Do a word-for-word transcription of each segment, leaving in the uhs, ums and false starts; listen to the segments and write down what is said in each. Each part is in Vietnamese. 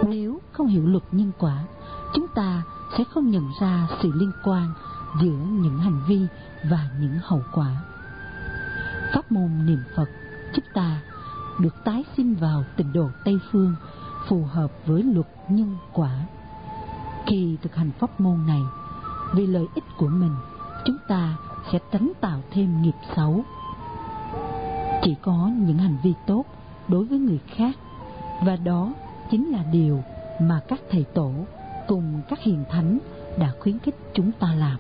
Nếu không hiểu luật nhân quả, chúng ta sẽ không nhận ra sự liên quan giữa những hành vi và những hậu quả. Pháp môn niệm Phật giúp ta được tái sinh vào tịnh độ Tây Phương phù hợp với luật nhân quả. Khi thực hành pháp môn này, vì lợi ích của mình, chúng ta sẽ tránh tạo thêm nghiệp xấu. Chỉ có những hành vi tốt đối với người khác, và đó chính là điều mà các thầy tổ cùng các hiền thánh đã khuyến khích chúng ta làm.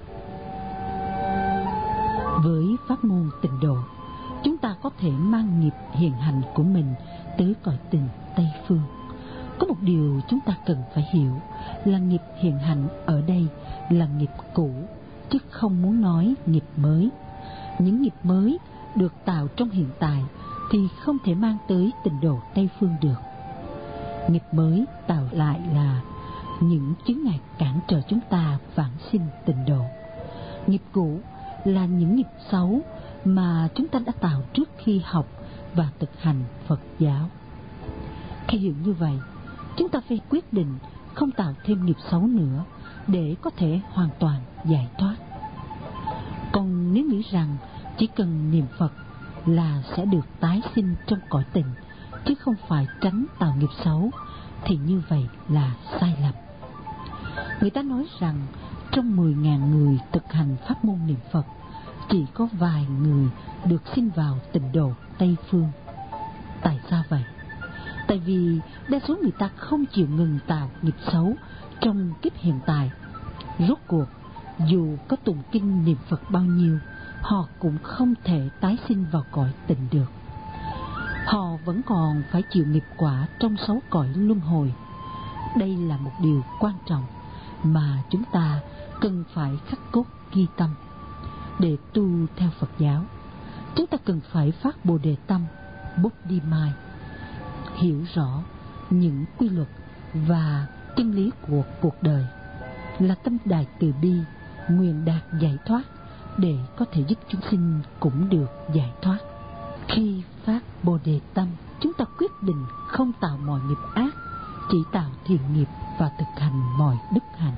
Với pháp môn tịnh độ, chúng ta có thể mang nghiệp hiền hành của mình tới cõi tình Tây Phương. Có một điều chúng ta cần phải hiểu là nghiệp hiền hành ở đây là nghiệp cũ, chứ không muốn nói nghiệp mới. Những nghiệp mới được tạo trong hiện tại thì không thể mang tới tịnh độ Tây Phương được. Nghiệp mới tạo lại là những chướng ngại cản trở chúng ta vãng sinh tịnh độ. Nghiệp cũ là những nghiệp xấu mà chúng ta đã tạo trước khi học và thực hành Phật giáo. Khi hiểu như vậy, chúng ta phải quyết định không tạo thêm nghiệp xấu nữa để có thể hoàn toàn giải thoát. Còn nếu nghĩ rằng chỉ cần niệm Phật là sẽ được tái sinh trong cõi tình, chứ không phải tránh tạo nghiệp xấu, thì như vậy là sai lầm. Người ta nói rằng trong mười nghìn người thực hành pháp môn niệm Phật, chỉ có vài người được sinh vào tịnh độ Tây Phương. Tại sao vậy? Tại vì đa số người ta không chịu ngừng tạo nghiệp xấu trong kiếp hiện tại. Rốt cuộc, dù có tụng kinh niệm Phật bao nhiêu, họ cũng không thể tái sinh vào cõi tịnh được. Họ vẫn còn phải chịu nghiệp quả trong sáu cõi luân hồi. Đây là một điều quan trọng mà chúng ta cần phải khắc cốt ghi tâm. Để tu theo Phật giáo, chúng ta cần phải phát Bồ Đề Tâm, Bodhimai, hiểu rõ những quy luật và chân lý của cuộc đời, là tâm đại từ bi, nguyện đạt giải thoát để có thể giúp chúng sinh cũng được giải thoát. Khi phát Bồ Đề Tâm, chúng ta quyết định không tạo mọi nghiệp ác, chỉ tạo thiện nghiệp và thực hành mọi đức hạnh.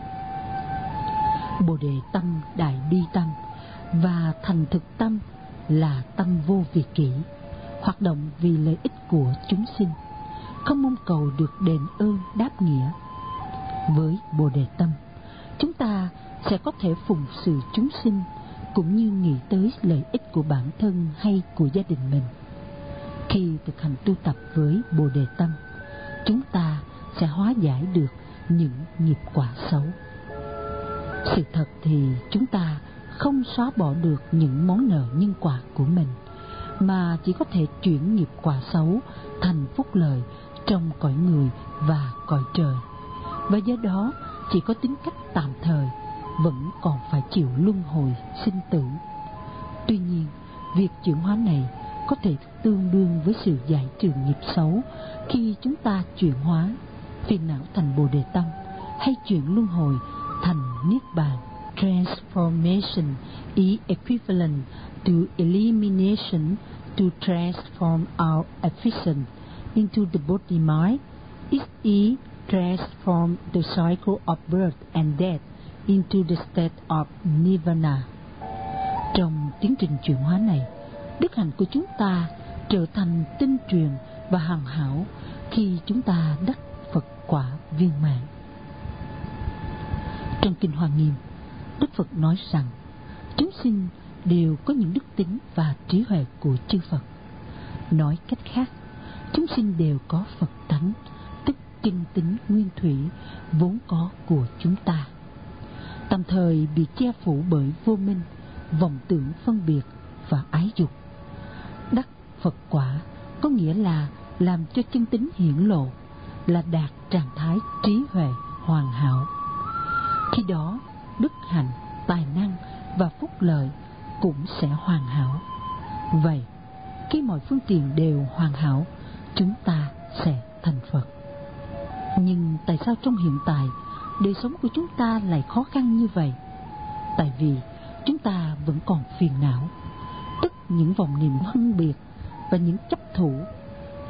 Bồ Đề Tâm đại bi tâm và thành thực tâm là tâm vô vị kỷ, hoạt động vì lợi ích của chúng sinh, không mong cầu được đền ơn đáp nghĩa. Với Bồ Đề Tâm, chúng ta sẽ có thể phụng sự chúng sinh, cũng như nghĩ tới lợi ích của bản thân hay của gia đình mình. Khi thực hành tu tập với Bồ Đề Tâm, chúng ta sẽ hóa giải được những nghiệp quả xấu. Sự thật thì chúng ta không xóa bỏ được những món nợ nhân quả của mình, mà chỉ có thể chuyển nghiệp quả xấu thành phúc lợi trong cõi người và cõi trời, và do đó chỉ có tính cách tạm thời, vẫn còn phải chịu luân hồi sinh tử. Tuy nhiên, việc chuyển hóa này có thể tương đương với sự giải trừ nghiệp xấu khi chúng ta chuyển hóa phiền não thành Bồ Đề Tâm, hay chuyển luân hồi thành Niết Bàn. Transformation is equivalent to elimination. To transform our affliction into the body mind, it is transform the cycle of birth and death into the state of nirvana. Trong tiến trình chuyển hóa này, đức hạnh của chúng ta trở thành tinh truyền và hoàn hảo khi chúng ta đắc Phật quả viên mãn. Trong Kinh Hoa Nghiêm, Đức Phật nói rằng chúng sinh đều có những đức tính và trí huệ của chư Phật. Nói cách khác, chúng sinh đều có Phật tánh, tức chân tính nguyên thủy vốn có của chúng ta. Tạm thời bị che phủ bởi vô minh, vọng tưởng phân biệt và ái dục. Đắc Phật quả có nghĩa là làm cho chân tính hiển lộ, là đạt trạng thái trí huệ hoàn hảo. Khi đó, đức hạnh, tài năng và phúc lợi cũng sẽ hoàn hảo. Vậy, khi mọi phương tiện đều hoàn hảo, chúng ta sẽ thành Phật. Nhưng tại sao trong hiện tại, đời sống của chúng ta lại khó khăn như vậy? Tại vì chúng ta vẫn còn phiền não, tức những vọng niệm phân biệt và những chấp thủ.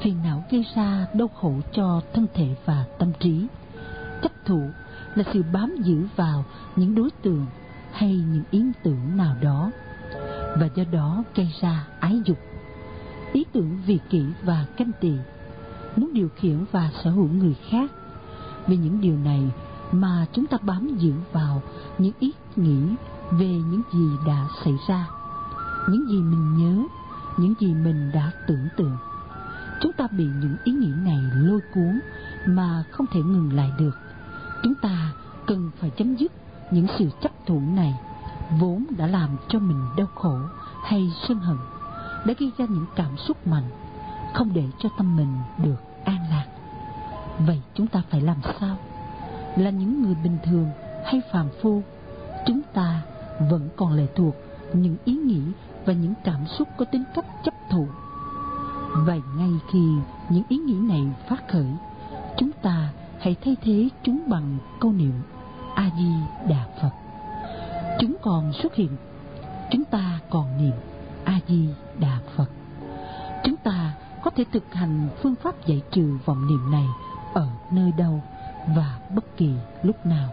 Phiền não gây ra đau khổ cho thân thể và tâm trí. Chấp thủ là sự bám giữ vào những đối tượng hay những ý tưởng nào đó, và do đó gây ra ái dục, ý tưởng vị kỷ và ganh tị, muốn điều khiển và sở hữu người khác. Vì những điều này mà chúng ta bám giữ vào những ý nghĩ về những gì đã xảy ra, những gì mình nhớ, những gì mình đã tưởng tượng. Chúng ta bị những ý nghĩ này lôi cuốn mà không thể ngừng lại được. Chúng ta cần phải chấm dứt những sự chấp thủ này, vốn đã làm cho mình đau khổ hay sân hận, đã gây ra những cảm xúc mạnh, không để cho tâm mình được an lạc. Vậy chúng ta phải làm sao? Là những người bình thường hay phàm phu, chúng ta vẫn còn lệ thuộc những ý nghĩ và những cảm xúc có tính cách chấp thủ. Vậy ngay khi những ý nghĩ này phát khởi, chúng ta hãy thay thế chúng bằng câu niệm A Di Đà Phật. Chúng còn xuất hiện, chúng ta còn niệm A Di Đà Phật. Chúng ta có thể thực hành phương pháp giải trừ vọng niệm này ở nơi đâu và bất kỳ lúc nào.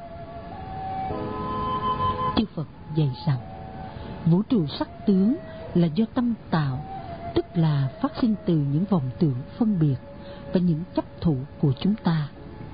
Chư Phật dạy rằng vũ trụ sắc tướng là do tâm tạo, tức là phát sinh từ những vọng tưởng phân biệt và những chấp thủ của chúng ta.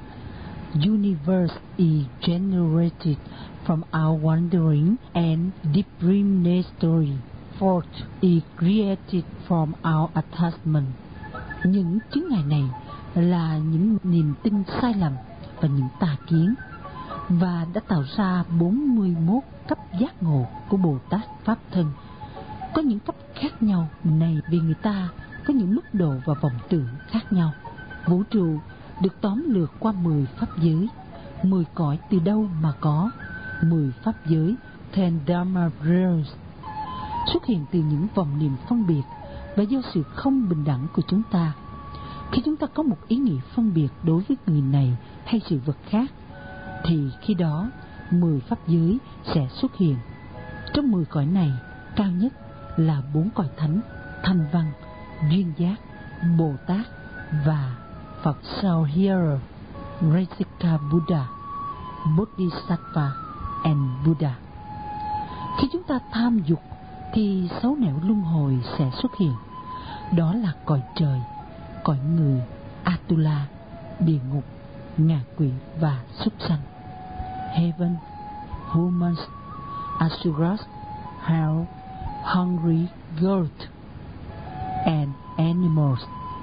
Universe is generated from our wandering and discriminatory thought is created from our attachment. Những chứng ngại này là những niềm tin sai lầm và những tà kiến, và đã tạo ra bốn mươi mốt cấp giác ngộ của Bồ Tát Pháp Thân. Có những cấp khác nhau này vì người ta có những mức độ và vọng tưởng khác nhau. Vũ trụ được tóm lược qua mười pháp giới. Mười cõi từ đâu mà có? Mười pháp giới, Ten Dharma Realms, xuất hiện từ những vọng niệm phân biệt và do sự không bình đẳng của chúng ta. Khi chúng ta có một ý nghĩ phân biệt đối với người này hay sự vật khác, thì khi đó mười pháp giới sẽ xuất hiện. Trong mười cõi này, cao nhất là bốn cõi thánh: thanh văn, duyên giác, Bồ Tát và Phật Sao Hero, Raisika Buddha, Bodhisattva and Buddha. Khi chúng ta tham dục thì sáu nẻo luân hồi sẽ xuất hiện. Đó là cõi trời, cõi người, Atula, địa ngục, ngạ quỷ và súc sanh. Heaven, humans, asuras, hell, hungry goat and animals.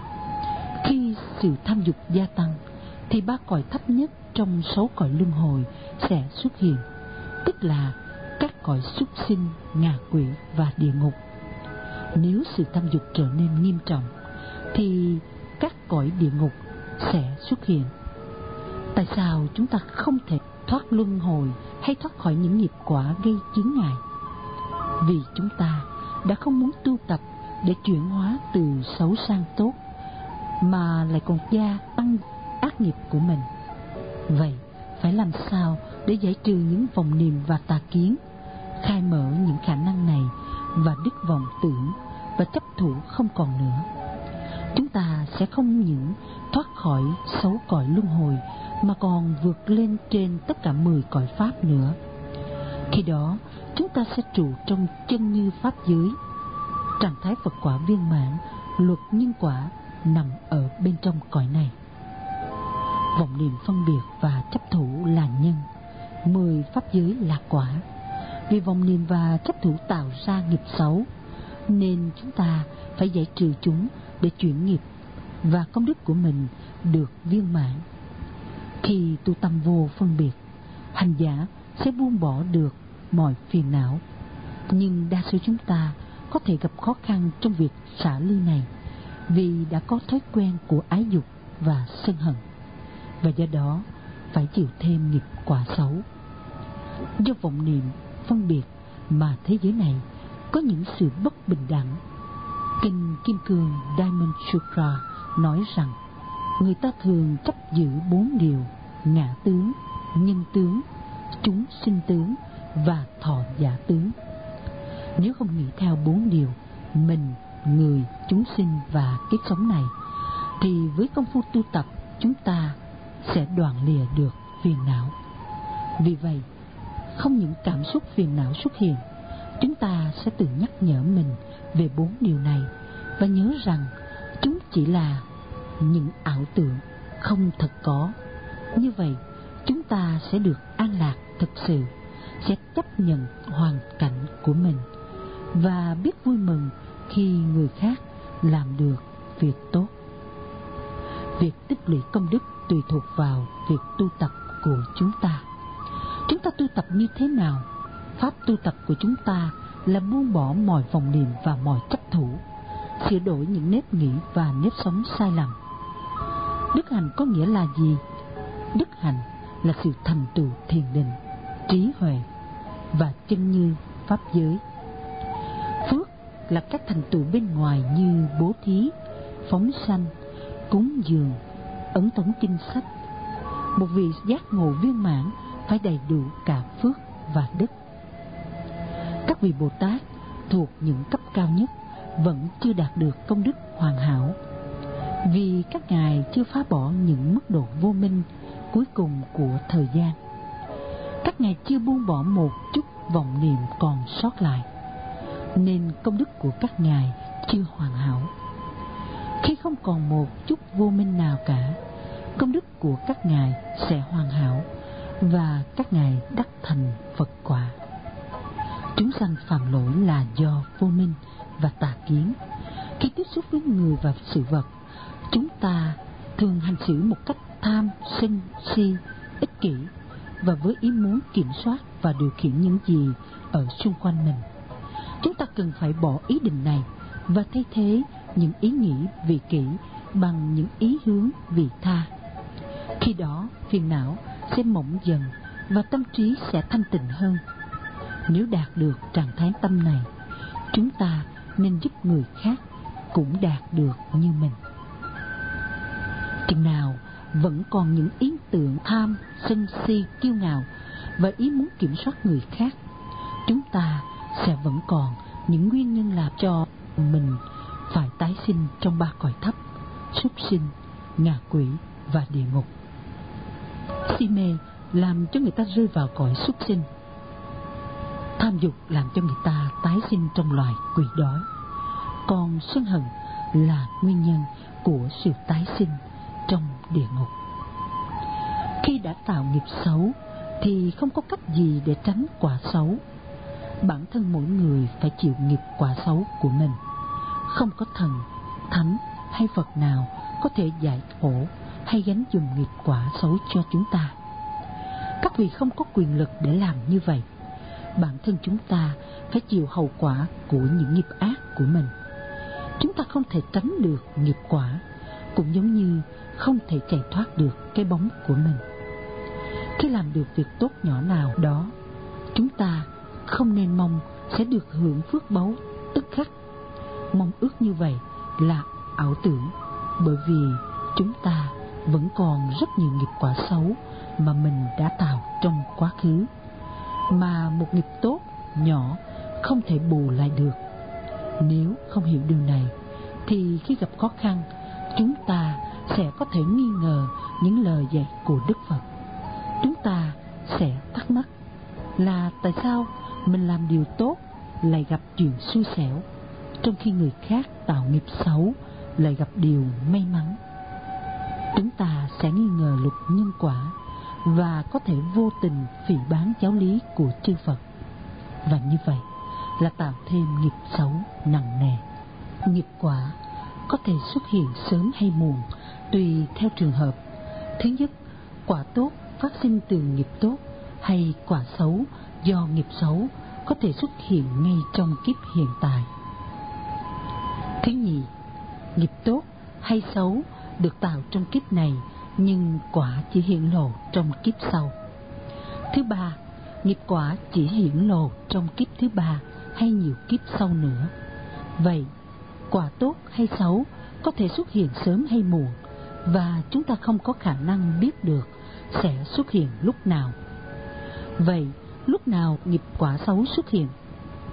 Khi sự tham dục gia tăng thì ba cõi thấp nhất trong sáu cõi luân hồi sẽ xuất hiện, tức là các cõi súc sinh, ngạ quỷ và địa ngục. Nếu sự tham dục trở nên nghiêm trọng thì các cõi địa ngục sẽ xuất hiện. Tại sao chúng ta không thể thoát luân hồi hay thoát khỏi những nghiệp quả gây chướng ngại? Vì chúng ta đã không muốn tu tập để chuyển hóa từ xấu sang tốt, mà lại còn gia tăng ác nghiệp của mình. Vậy phải làm sao để giải trừ những vọng niệm và tà kiến, khai mở những khả năng này và đức vọng tưởng và chấp thủ không còn nữa? Chúng ta sẽ không những thoát khỏi sáu cõi luân hồi mà còn vượt lên trên tất cả mười cõi pháp nữa. Khi đó chúng ta sẽ trụ trong chân như pháp giới. Trạng thái Phật quả viên mãn, luật nhân quả nằm ở bên trong cõi này. Vọng niệm phân biệt và chấp thủ là nhân, mười pháp giới là quả. Vì vọng niệm và chấp thủ tạo ra nghiệp xấu, nên chúng ta phải giải trừ chúng để chuyển nghiệp và công đức của mình được viên mãn. Khi tu tâm vô phân biệt, hành giả sẽ buông bỏ được mọi phiền não. Nhưng đa số chúng ta có thể gặp khó khăn trong việc xả ly này, vì đã có thói quen của ái dục và sân hận, và do đó phải chịu thêm nghiệp quả xấu. Do vọng niệm phân biệt mà thế giới này có những sự bất bình đẳng. Kinh Kim Cương Diamond Sutra nói rằng người ta thường chấp giữ bốn điều: ngã tướng, nhân tướng, chúng sinh tướng và thọ giả tướng. Nếu không nghĩ theo bốn điều mình, người, chúng sinh và kiếp sống này, thì với công phu tu tập chúng ta sẽ đoạn lìa được phiền não. Vì vậy, không những cảm xúc phiền não xuất hiện, chúng ta sẽ tự nhắc nhở mình về bốn điều này và nhớ rằng chúng chỉ là những ảo tưởng không thật có. Như vậy, chúng ta sẽ được an lạc thực sự, sẽ chấp nhận hoàn cảnh của mình và biết vui mừng khi người khác làm được việc tốt. Việc tích lũy công đức tùy thuộc vào việc tu tập của chúng ta. Chúng ta tu tập như thế nào? Pháp tu tập của chúng ta là buông bỏ mọi vọng niệm và mọi chấp thủ, sửa đổi những nếp nghĩ và nếp sống sai lầm. Đức hạnh có nghĩa là gì? Đức hạnh là sự thành tựu thiền định, trí huệ và chân như pháp giới. Phước là các thành tựu bên ngoài như bố thí, phóng sanh, cúng dường, ấn tống kinh sách. Một vị giác ngộ viên mãn phải đầy đủ cả phước và đức. Các vị Bồ Tát thuộc những cấp cao nhất vẫn chưa đạt được công đức hoàn hảo, vì các ngài chưa phá bỏ những mức độ vô minh cuối cùng của thời gian. Các ngài chưa buông bỏ một chút vọng niệm còn sót lại, nên công đức của các ngài chưa hoàn hảo. Khi không còn một chút vô minh nào cả, công đức của các ngài sẽ hoàn hảo và các ngài đắc thành Phật quả. Chúng sanh phạm lỗi là do vô minh và tà kiến. Khi tiếp xúc với người và sự vật, chúng ta thường hành xử một cách tham, sân, si, ích kỷ và với ý muốn kiểm soát và điều khiển những gì ở xung quanh mình. Chúng ta cần phải bỏ ý định này và thay thế những ý nghĩ vị kỷ bằng những ý hướng vị tha. Khi đó phiền não sẽ mỏng dần và tâm trí sẽ thanh tịnh hơn. Nếu đạt được trạng thái tâm này, chúng ta nên giúp người khác cũng đạt được như mình. Chừng nào vẫn còn những ý tưởng tham, sân si, kiêu ngạo và ý muốn kiểm soát người khác, chúng ta sẽ vẫn còn những nguyên nhân làm cho mình phải tái sinh trong ba cõi thấp: súc sinh, ngạ quỷ và địa ngục. Si mê làm cho người ta rơi vào cõi súc sinh. Tham dục làm cho người ta tái sinh trong loài quỷ đói. Còn sân hận là nguyên nhân của sự tái sinh trong địa ngục. Khi đã tạo nghiệp xấu thì không có cách gì để tránh quả xấu. Bản thân mỗi người phải chịu nghiệp quả xấu của mình. Không có thần, thánh hay Phật nào có thể giải khổ hay gánh dùm nghiệp quả xấu cho chúng ta. Các vị không có quyền lực để làm như vậy. Bản thân chúng ta phải chịu hậu quả của những nghiệp ác của mình. Chúng ta không thể tránh được nghiệp quả, cũng giống như không thể chạy thoát được cái bóng của mình. Khi làm được việc tốt nhỏ nào đó, chúng ta không nên mong sẽ được hưởng phước báu tức khắc. Mong ước như vậy là ảo tưởng, bởi vì chúng ta vẫn còn rất nhiều nghiệp quả xấu mà mình đã tạo trong quá khứ, mà một nghiệp tốt nhỏ không thể bù lại được. Nếu không hiểu điều này thì khi gặp khó khăn, chúng ta sẽ có thể nghi ngờ những lời dạy của Đức Phật. Chúng ta sẽ thắc mắc là tại sao mình làm điều tốt lại gặp chuyện xui xẻo, trong khi người khác tạo nghiệp xấu lại gặp điều may mắn. Chúng ta sẽ nghi ngờ luật nhân quả và có thể vô tình phỉ báng giáo lý của chư Phật, và như vậy là tạo thêm nghiệp xấu nặng nề. Nghiệp quả có thể xuất hiện sớm hay muộn tùy theo trường hợp. Thứ nhất, quả tốt phát sinh từ nghiệp tốt, hay quả xấu do nghiệp xấu có thể xuất hiện ngay trong kiếp hiện tại. Thứ nhì, nghiệp tốt hay xấu được tạo trong kiếp này, nhưng quả chỉ hiển lộ trong kiếp sau. Thứ ba, nghiệp quả chỉ hiển lộ trong kiếp thứ ba hay nhiều kiếp sau nữa. Vậy, quả tốt hay xấu có thể xuất hiện sớm hay muộn, và chúng ta không có khả năng biết được sẽ xuất hiện lúc nào. Vậy, lúc nào nghiệp quả xấu xuất hiện?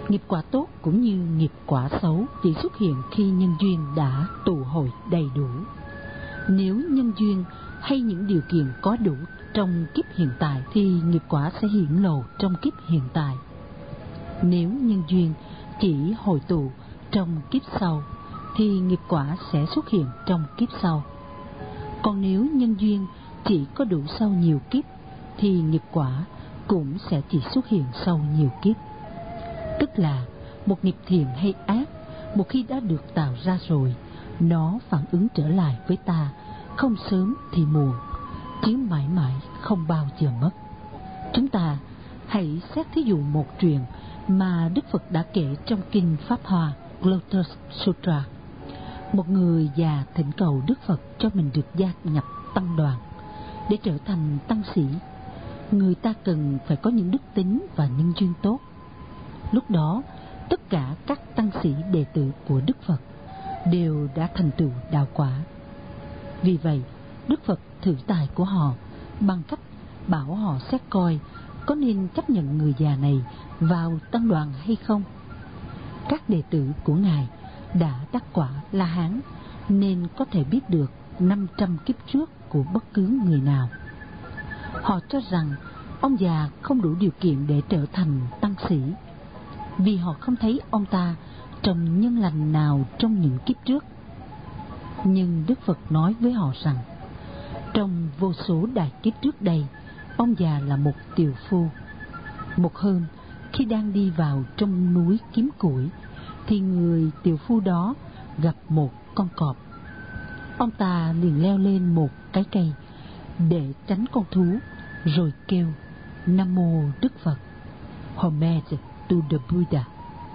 Nghiệp quả tốt cũng như nghiệp quả xấu chỉ xuất hiện khi nhân duyên đã tụ hội đầy đủ. Nếu nhân duyên hay những điều kiện có đủ trong kiếp hiện tại thì nghiệp quả sẽ hiển lộ trong kiếp hiện tại. Nếu nhân duyên chỉ hội tụ trong kiếp sau thì nghiệp quả sẽ xuất hiện trong kiếp sau. Còn nếu nhân duyên chỉ có đủ sau nhiều kiếp thì nghiệp quả cũng sẽ chỉ xuất hiện sau nhiều kiếp. Tức là một nghiệp thiện hay ác, một khi đã được tạo ra rồi, nó phản ứng trở lại với ta, không sớm thì muộn, chứ mãi mãi không bao giờ mất. Chúng ta hãy xét thí dụ một chuyện mà Đức Phật đã kể trong kinh Pháp Hoa Lotus Sutra. Một người già thỉnh cầu Đức Phật cho mình được gia nhập tăng đoàn. Để trở thành tăng sĩ, người ta cần phải có những đức tính và nhân duyên tốt. Lúc đó, tất cả các tăng sĩ đệ tử của Đức Phật đều đã thành tựu đạo quả. Vì vậy, Đức Phật thử tài của họ bằng cách bảo họ xét coi có nên chấp nhận người già này vào tăng đoàn hay không. Các đệ tử của Ngài đã đắc quả La Hán nên có thể biết được năm trăm kiếp trước của bất cứ người nào. Họ cho rằng ông già không đủ điều kiện để trở thành tăng sĩ, vì họ không thấy ông ta trồng nhân lành nào trong những kiếp trước. Nhưng Đức Phật nói với họ rằng, trong vô số đại kiếp trước đây, ông già là một tiều phu. Một hôm, khi đang đi vào trong núi kiếm củi, thì người tiều phu đó gặp một con cọp. Ông ta liền leo lên một cái cây để tránh con thú, rồi kêu Nam Mô Đức Phật, Homage to the Buddha,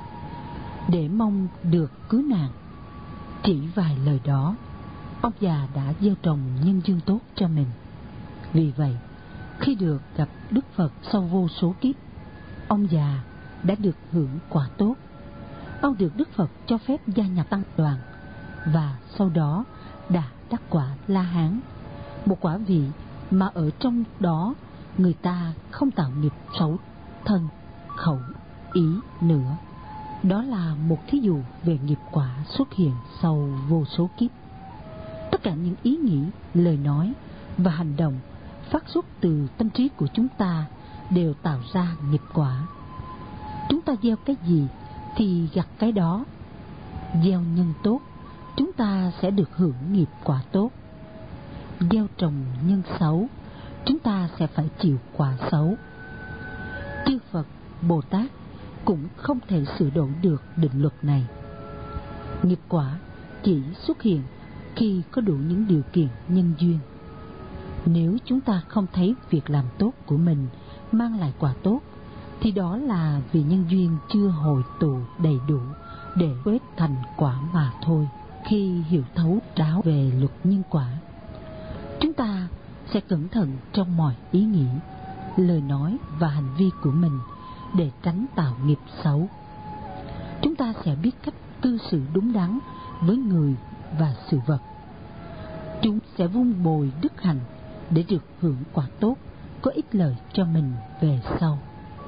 để mong được cứu nạn. Chỉ vài lời đó, ông già đã gieo trồng nhân duyên tốt cho mình. Vì vậy, khi được gặp Đức Phật sau vô số kiếp, ông già đã được hưởng quả tốt. Ông được Đức Phật cho phép gia nhập tăng đoàn và sau đó đã đắc quả La Hán, một quả vị mà ở trong đó người ta không tạo nghiệp xấu thân, khẩu, ý nữa. Đó là một thí dụ về nghiệp quả xuất hiện sau vô số kiếp. Tất cả những ý nghĩ, lời nói và hành động phát xuất từ tâm trí của chúng ta đều tạo ra nghiệp quả. Chúng ta gieo cái gì thì gặt cái đó. Gieo nhân tốt, chúng ta sẽ được hưởng nghiệp quả tốt. Gieo trồng nhân xấu, chúng ta sẽ phải chịu quả xấu. Chư Phật, Bồ Tát cũng không thể sửa đổi được định luật này. Nghiệp quả chỉ xuất hiện khi có đủ những điều kiện nhân duyên. Nếu chúng ta không thấy việc làm tốt của mình mang lại quả tốt, thì đó là vì nhân duyên chưa hội tụ đầy đủ để kết thành quả mà thôi. Khi hiểu thấu đáo về luật nhân quả, chúng ta sẽ cẩn thận trong mọi ý nghĩ, lời nói và hành vi của mình để tránh tạo nghiệp xấu. Chúng ta sẽ biết cách cư xử đúng đắn với người và sự vật. Chúng sẽ vun bồi đức hạnh để được hưởng quả tốt, có ích lợi cho mình về sau.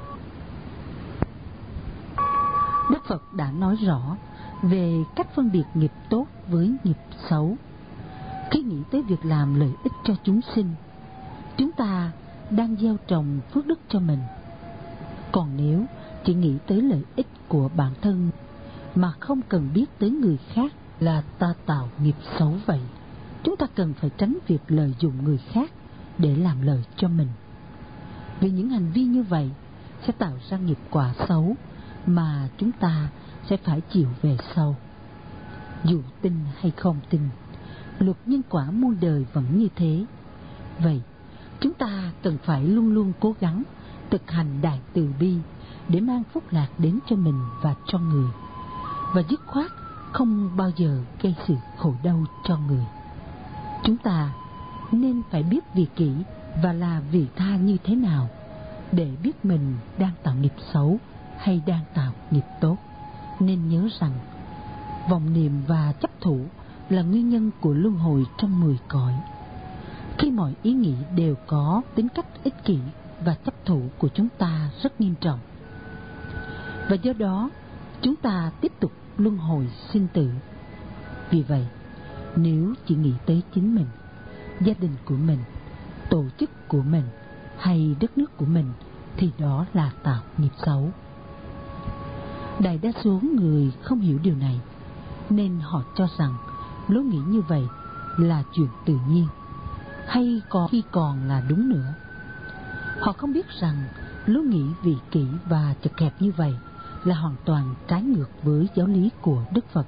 Đức Phật đã nói rõ về cách phân biệt nghiệp tốt với nghiệp xấu. Khi nghĩ tới việc làm lợi ích cho chúng sinh, chúng ta đang gieo trồng phước đức cho mình. Còn nếu chỉ nghĩ tới lợi ích của bản thân mà không cần biết tới người khác, là ta tạo nghiệp xấu vậy. Chúng ta cần phải tránh việc lợi dụng người khác để làm lợi cho mình, vì những hành vi như vậy sẽ tạo ra nghiệp quả xấu mà chúng ta sẽ phải chịu về sau. Dù tin hay không tin, luật nhân quả muôn đời vẫn như thế. Vậy, chúng ta cần phải luôn luôn cố gắng thực hành đại từ bi để mang phúc lạc đến cho mình và cho người, và dứt khoát không bao giờ gây sự khổ đau cho người. Chúng ta nên phải biết vị kỷ và là vị tha như thế nào để biết mình đang tạo nghiệp xấu hay đang tạo nghiệp tốt. Nên nhớ rằng vọng niệm và chấp thủ là nguyên nhân của luân hồi trong mười cõi. Khi mọi ý nghĩ đều có tính cách ích kỷ và chấp thủ của chúng ta rất nghiêm trọng. và do đó chúng ta tiếp tục luân hồi sinh tử. Vì vậy, nếu chỉ nghĩ tới chính mình, gia đình của mình, tổ chức của mình hay đất nước của mình thì đó là tạo nghiệp xấu. Đại đa số người không hiểu điều này, nên họ cho rằng lối nghĩ như vậy là chuyện tự nhiên, hay có khi còn là đúng nữa. Họ không biết rằng lối nghĩ vị kỷ và chật hẹp như vậy là hoàn toàn trái ngược với giáo lý của Đức Phật.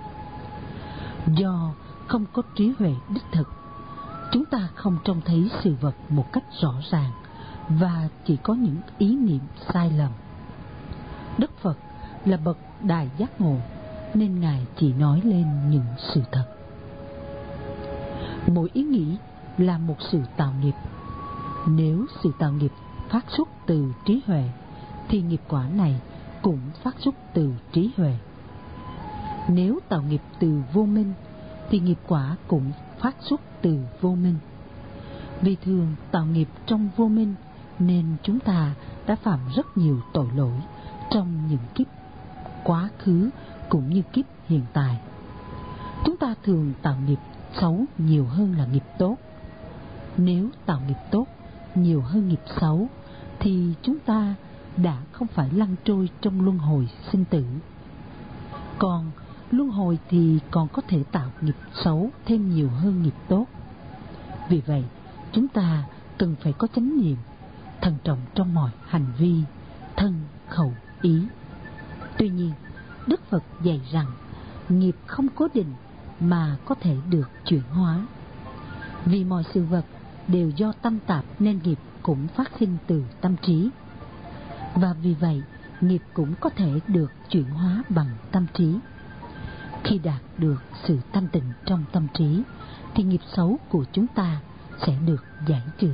Do không có trí huệ đích thực, chúng ta không trông thấy sự vật một cách rõ ràng và chỉ có những ý niệm sai lầm. Đức Phật là bậc đại giác ngộ, nên Ngài chỉ nói lên những sự thật. Mỗi ý nghĩ là một sự tạo nghiệp. Nếu sự tạo nghiệp phát xuất từ trí huệ, thì nghiệp quả này cũng phát xuất từ trí huệ. Nếu tạo nghiệp từ vô minh, thì nghiệp quả cũng phát xuất từ vô minh. Vì thường tạo nghiệp trong vô minh, nên chúng ta đã phạm rất nhiều tội lỗi trong những kiếp quá khứ cũng như kiếp hiện tại. Chúng ta thường tạo nghiệp xấu nhiều hơn là nghiệp tốt. Nếu tạo nghiệp tốt nhiều hơn nghiệp xấu, thì chúng ta đã không phải lăn trôi trong luân hồi sinh tử. Còn luân hồi thì còn có thể tạo nghiệp xấu thêm nhiều hơn nghiệp tốt. Vì vậy, chúng ta cần phải có chánh niệm, thận trọng trong mọi hành vi, thân, khẩu, ý. Tuy nhiên, Đức Phật dạy rằng nghiệp không cố định mà có thể được chuyển hóa. Vì mọi sự vật đều do tâm tạp nên nghiệp cũng phát sinh từ tâm trí. Và vì vậy, nghiệp cũng có thể được chuyển hóa bằng tâm trí. Khi đạt được sự thanh tịnh trong tâm trí, thì nghiệp xấu của chúng ta sẽ được giải trừ.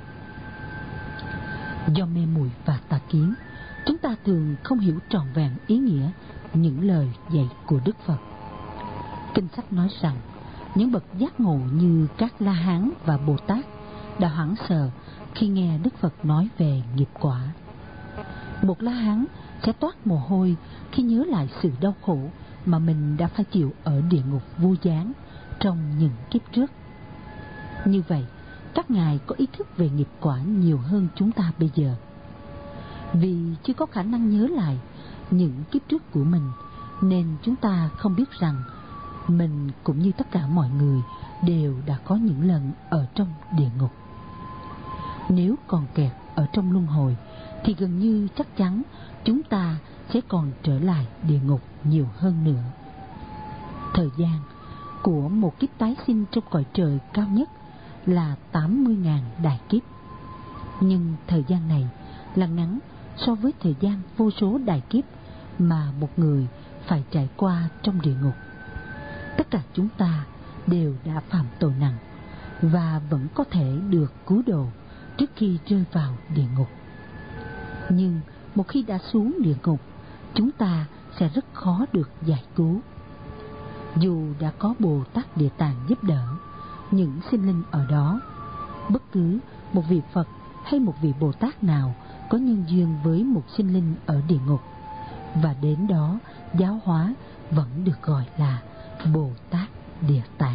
Do mê muội và tà kiến, chúng ta thường không hiểu trọn vẹn ý nghĩa những lời dạy của Đức Phật. Kinh sách nói rằng, những bậc giác ngộ như các La Hán và Bồ Tát đã hoảng sợ khi nghe Đức Phật nói về nghiệp quả. Một La Hán sẽ toát mồ hôi khi nhớ lại sự đau khổ mà mình đã phải chịu ở địa ngục vô gián trong những kiếp trước. Như vậy, các ngài có ý thức về nghiệp quả nhiều hơn chúng ta bây giờ. Vì chưa có khả năng nhớ lại những kiếp trước của mình, nên chúng ta không biết rằng mình cũng như tất cả mọi người đều đã có những lần ở trong địa ngục. Nếu còn kẹt ở trong luân hồi, thì gần như chắc chắn chúng ta sẽ còn trở lại địa ngục nhiều hơn nữa. Thời gian của một kiếp tái sinh trong cõi trời cao nhất là tám mươi nghìn đại kiếp. Nhưng thời gian này là ngắn so với thời gian vô số đại kiếp mà một người phải trải qua trong địa ngục. Tất cả chúng ta đều đã phạm tội nặng và vẫn có thể được cứu độ trước khi rơi vào địa ngục. Nhưng một khi đã xuống địa ngục, chúng ta sẽ rất khó được giải cứu. Dù đã có Bồ Tát Địa Tạng giúp đỡ những sinh linh ở đó, bất cứ một vị Phật hay một vị Bồ Tát nào có nhân duyên với một sinh linh ở địa ngục và đến đó giáo hóa vẫn được gọi là Bồ Tát Địa Tạng.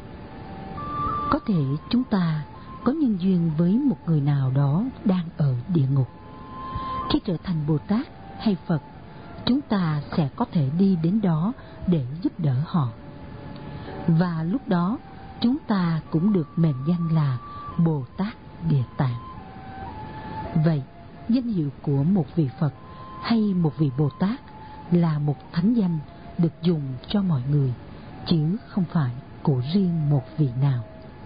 Có thể chúng ta có nhân duyên với một người nào đó đang ở địa ngục. Khi trở thành Bồ Tát hay Phật, chúng ta sẽ có thể đi đến đó để giúp đỡ họ. Và lúc đó chúng ta cũng được mệnh danh là Bồ Tát Địa Tạng. Vậy, danh hiệu của một vị Phật hay một vị Bồ Tát là một thánh danh được dùng cho mọi người, chứ không phải của riêng một vị nào.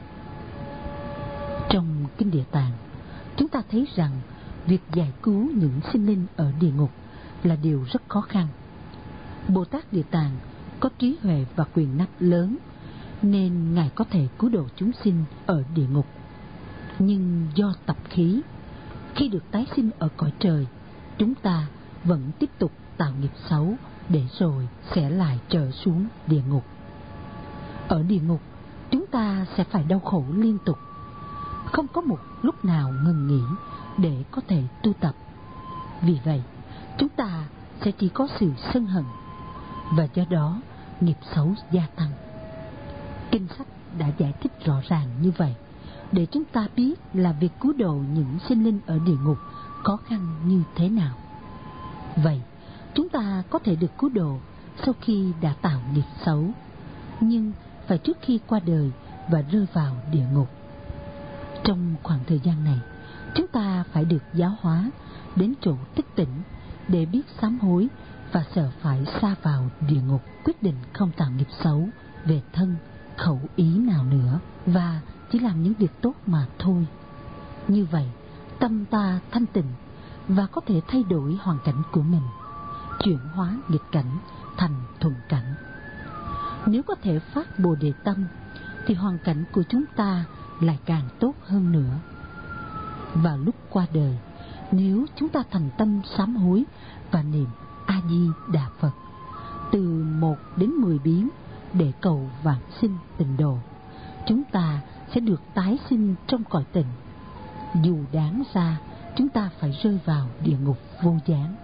Trong Kinh Địa Tạng, chúng ta thấy rằng việc giải cứu những sinh linh ở địa ngục là điều rất khó khăn. Bồ Tát Địa Tạng có trí huệ và quyền năng lớn, nên Ngài có thể cứu độ chúng sinh ở địa ngục. Nhưng do tập khí, khi được tái sinh ở cõi trời, chúng ta vẫn tiếp tục tạo nghiệp xấu để rồi sẽ lại trở xuống địa ngục. Ở địa ngục, chúng ta sẽ phải đau khổ liên tục, không có một lúc nào ngừng nghỉ để có thể tu tập. Vì vậy, chúng ta sẽ chỉ có sự sân hận, và do đó nghiệp xấu gia tăng. Kinh sách đã giải thích rõ ràng như vậy để chúng ta biết là việc cứu độ những sinh linh ở địa ngục khó khăn như thế nào. Vậy, chúng ta có thể được cứu độ sau khi đã tạo nghiệp xấu, nhưng phải trước khi qua đời và rơi vào địa ngục. Trong khoảng thời gian này, chúng ta phải được giáo hóa đến chỗ thức tỉnh để biết sám hối và sợ phải sa vào địa ngục, quyết định không tạo nghiệp xấu về thân, khẩu ý nào nữa, và chỉ làm những việc tốt mà thôi. Như vậy, tâm ta thanh tịnh và có thể thay đổi hoàn cảnh của mình, chuyển hóa nghịch cảnh thành thuận cảnh. Nếu có thể phát Bồ Đề tâm thì hoàn cảnh của chúng ta lại càng tốt hơn nữa. Vào lúc qua đời, nếu chúng ta thành tâm sám hối và niệm A Di Đà Phật từ một đến mười biến để cầu vãng sinh tịnh độ, chúng ta sẽ được tái sinh trong cõi tịnh, dù đáng ra chúng ta phải rơi vào địa ngục vô gián.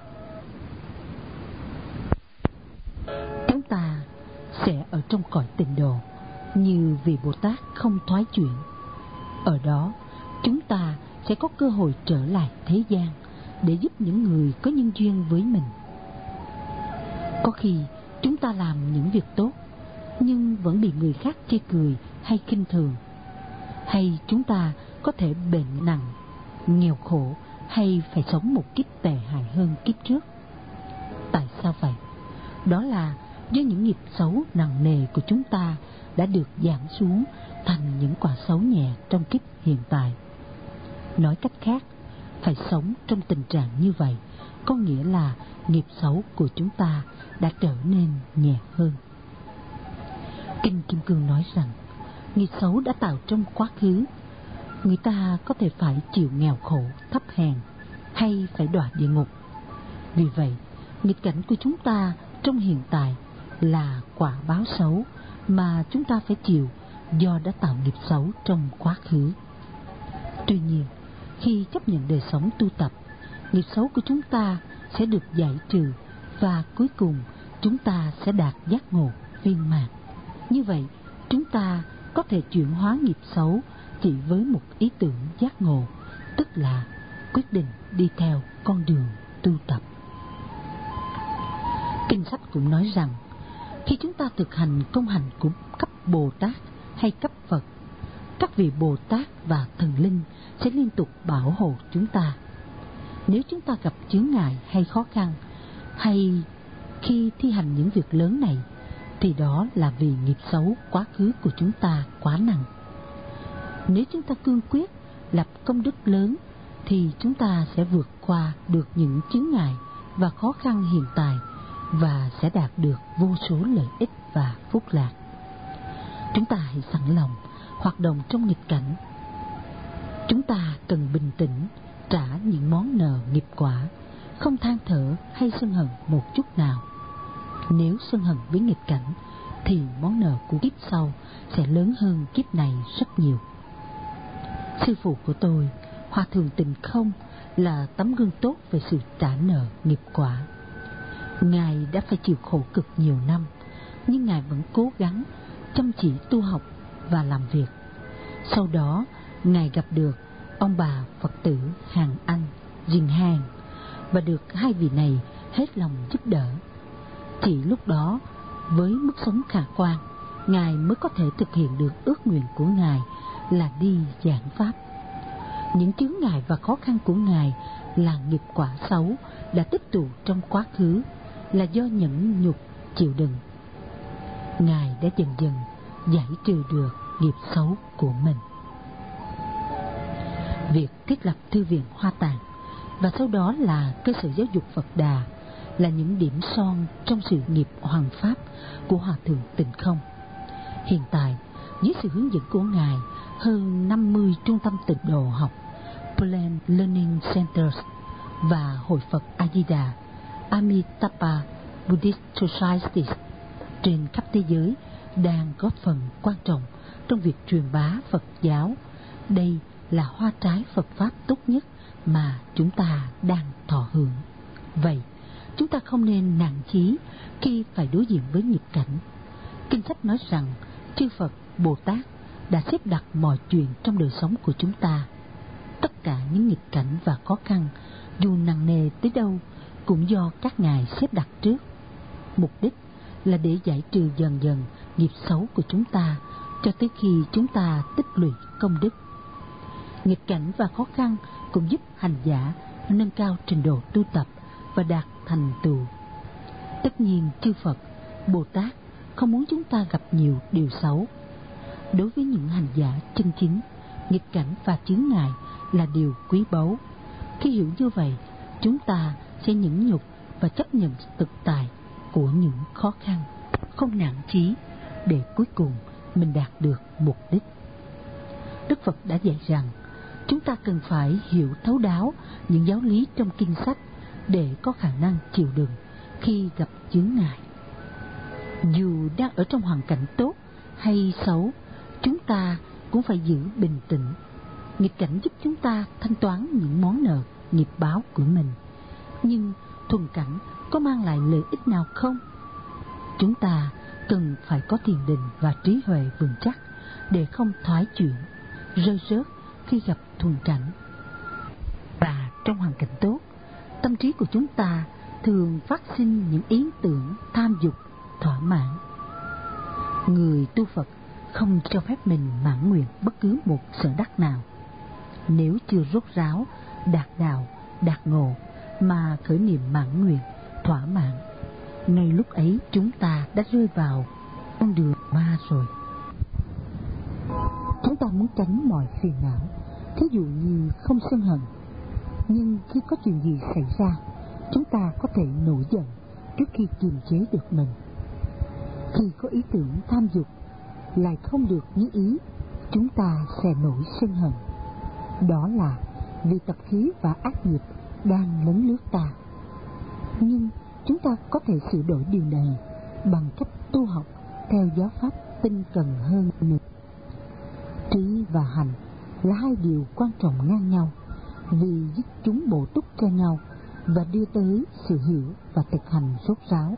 Chúng ta sẽ ở trong cõi tịnh độ như vị Bồ Tát không thoái chuyển. Ở đó, chúng ta sẽ có cơ hội trở lại thế gian để giúp những người có nhân duyên với mình. Có khi chúng ta làm những việc tốt nhưng vẫn bị người khác chê cười hay khinh thường, hay chúng ta có thể bệnh nặng, nghèo khổ, hay phải sống một kiếp tệ hại hơn kiếp trước. Tại sao vậy? Đó là do những nghiệp xấu nặng nề của chúng ta đã được giảm xuống thành những quả xấu nhẹ trong kiếp hiện tại. Nói cách khác, phải sống trong tình trạng như vậy có nghĩa là nghiệp xấu của chúng ta đã trở nên nhẹ hơn. Kinh Kim Cương nói rằng, nghiệp xấu đã tạo trong quá khứ, người ta có thể phải chịu nghèo khổ, thấp hèn, hay phải đọa địa ngục. Vì vậy, nghịch cảnh của chúng ta trong hiện tại là quả báo xấu mà chúng ta phải chịu do đã tạo nghiệp xấu trong quá khứ. Tuy nhiên, khi chấp nhận đời sống tu tập, nghiệp xấu của chúng ta sẽ được giải trừ và cuối cùng chúng ta sẽ đạt giác ngộ viên mãn. Như vậy, chúng ta có thể chuyển hóa nghiệp xấu chỉ với một ý tưởng giác ngộ, tức là quyết định đi theo con đường tu tập. Kinh sách cũng nói rằng, khi chúng ta thực hành công hành của cấp Bồ Tát hay cấp Phật, các vị Bồ Tát và thần linh sẽ liên tục bảo hộ chúng ta. Nếu chúng ta gặp chướng ngại hay khó khăn, hay khi thi hành những việc lớn này, thì đó là vì nghiệp xấu quá khứ của chúng ta quá nặng. Nếu chúng ta cương quyết lập công đức lớn, thì chúng ta sẽ vượt qua được những chướng ngại và khó khăn hiện tại và sẽ đạt được vô số lợi ích và phúc lạc. Chúng ta hãy sẵn lòng hoạt động trong nghịch cảnh. Chúng ta cần bình tĩnh trả những món nợ nghiệp quả, không than thở hay sân hận một chút nào. Nếu sân hận với nghịch cảnh thì món nợ của kiếp sau sẽ lớn hơn kiếp này rất nhiều. Sư phụ của tôi, Hòa thượng Tịnh Không, là tấm gương tốt về sự trả nợ nghiệp quả. Ngài đã phải chịu khổ cực nhiều năm, nhưng Ngài vẫn cố gắng chăm chỉ tu học và làm việc. Sau đó, Ngài gặp được ông bà Phật tử Hàng Anh, Dình Hàng, và được hai vị này hết lòng giúp đỡ. Chỉ lúc đó, với mức sống khả quan, Ngài mới có thể thực hiện được ước nguyện của Ngài là đi giảng Pháp. Những chướng ngại và khó khăn của Ngài là nghiệp quả xấu đã tích tụ trong quá khứ, là do nhẫn nhục chịu đựng. Ngài đã dần dần giải trừ được nghiệp xấu của mình. Việc thiết lập Thư viện Hoa Tạng và sau đó là cơ sở giáo dục Phật Đà là những điểm son trong sự nghiệp hoằng pháp của Hòa thượng Tịnh Không. Hiện tại, dưới sự hướng dẫn của Ngài, hơn năm mươi trung tâm tịnh độ học, Plan Learning Centers và Hội Phật A Di Đà, Amitabha Buddhist Societies trên khắp thế giới đang góp phần quan trọng trong việc truyền bá Phật giáo. Đây là hoa trái Phật Pháp tốt nhất mà chúng ta đang thọ hưởng. Vậy, chúng ta không nên nản chí khi phải đối diện với nghịch cảnh. Kinh sách nói rằng chư Phật, Bồ Tát đã xếp đặt mọi chuyện trong đời sống của chúng ta. Tất cả những nghịch cảnh và khó khăn, dù nặng nề tới đâu, cũng do các ngài xếp đặt trước. Mục đích là để giải trừ dần dần nghiệp xấu của chúng ta, cho tới khi chúng ta tích lũy công đức. Nghịch cảnh và khó khăn cũng giúp hành giả nâng cao trình độ tu tập và đạt thành tựu. Tất nhiên chư Phật, Bồ Tát không muốn chúng ta gặp nhiều điều xấu. Đối với những hành giả chân chính, nghịch cảnh và chướng ngại là điều quý báu. Khi hiểu như vậy, chúng ta sẽ nhẫn nhục và chấp nhận thực tại của những khó khăn, không nản chí, để cuối cùng mình đạt được mục đích. Đức Phật đã dạy rằng chúng ta cần phải hiểu thấu đáo những giáo lý trong kinh sách để có khả năng chịu đựng khi gặp chướng ngại. Dù đang ở trong hoàn cảnh tốt hay xấu, chúng ta cũng phải giữ bình tĩnh. Nghịch cảnh giúp chúng ta thanh toán những món nợ nghiệp báo của mình. Nhưng thuần cảnh có mang lại lợi ích nào không? Chúng ta cần phải có thiền định và trí huệ vững chắc để không thoái chuyển, rơi rớt khi gặp thuần cảnh. Và trong hoàn cảnh tốt, tâm trí của chúng ta thường phát sinh những ý tưởng tham dục, thỏa mãn. Người tu Phật không cho phép mình mãn nguyện bất cứ một sở đắc nào. Nếu chưa rốt ráo, đạt đạo, đạt ngộ mà khởi niệm mãn nguyện, thỏa mãn, ngay lúc ấy chúng ta đã rơi vào con đường ma rồi. Chúng ta muốn tránh mọi phiền não, thí dụ như không sân hận. Nhưng khi có chuyện gì xảy ra, chúng ta có thể nổi giận trước khi kiềm chế được mình. Khi có ý tưởng tham dục lại không được như ý, chúng ta sẽ nổi sân hận. Đó là vì tập khí và ác nghiệp đang lấn lướt ta. Nhưng chúng ta có thể sửa đổi điều này bằng cách tu học theo giáo pháp tinh cần hơn nữa. Trí và hành là hai điều quan trọng ngang nhau, vì giúp chúng bổ túc cho nhau và đưa tới sự hiểu và thực hành rốt ráo.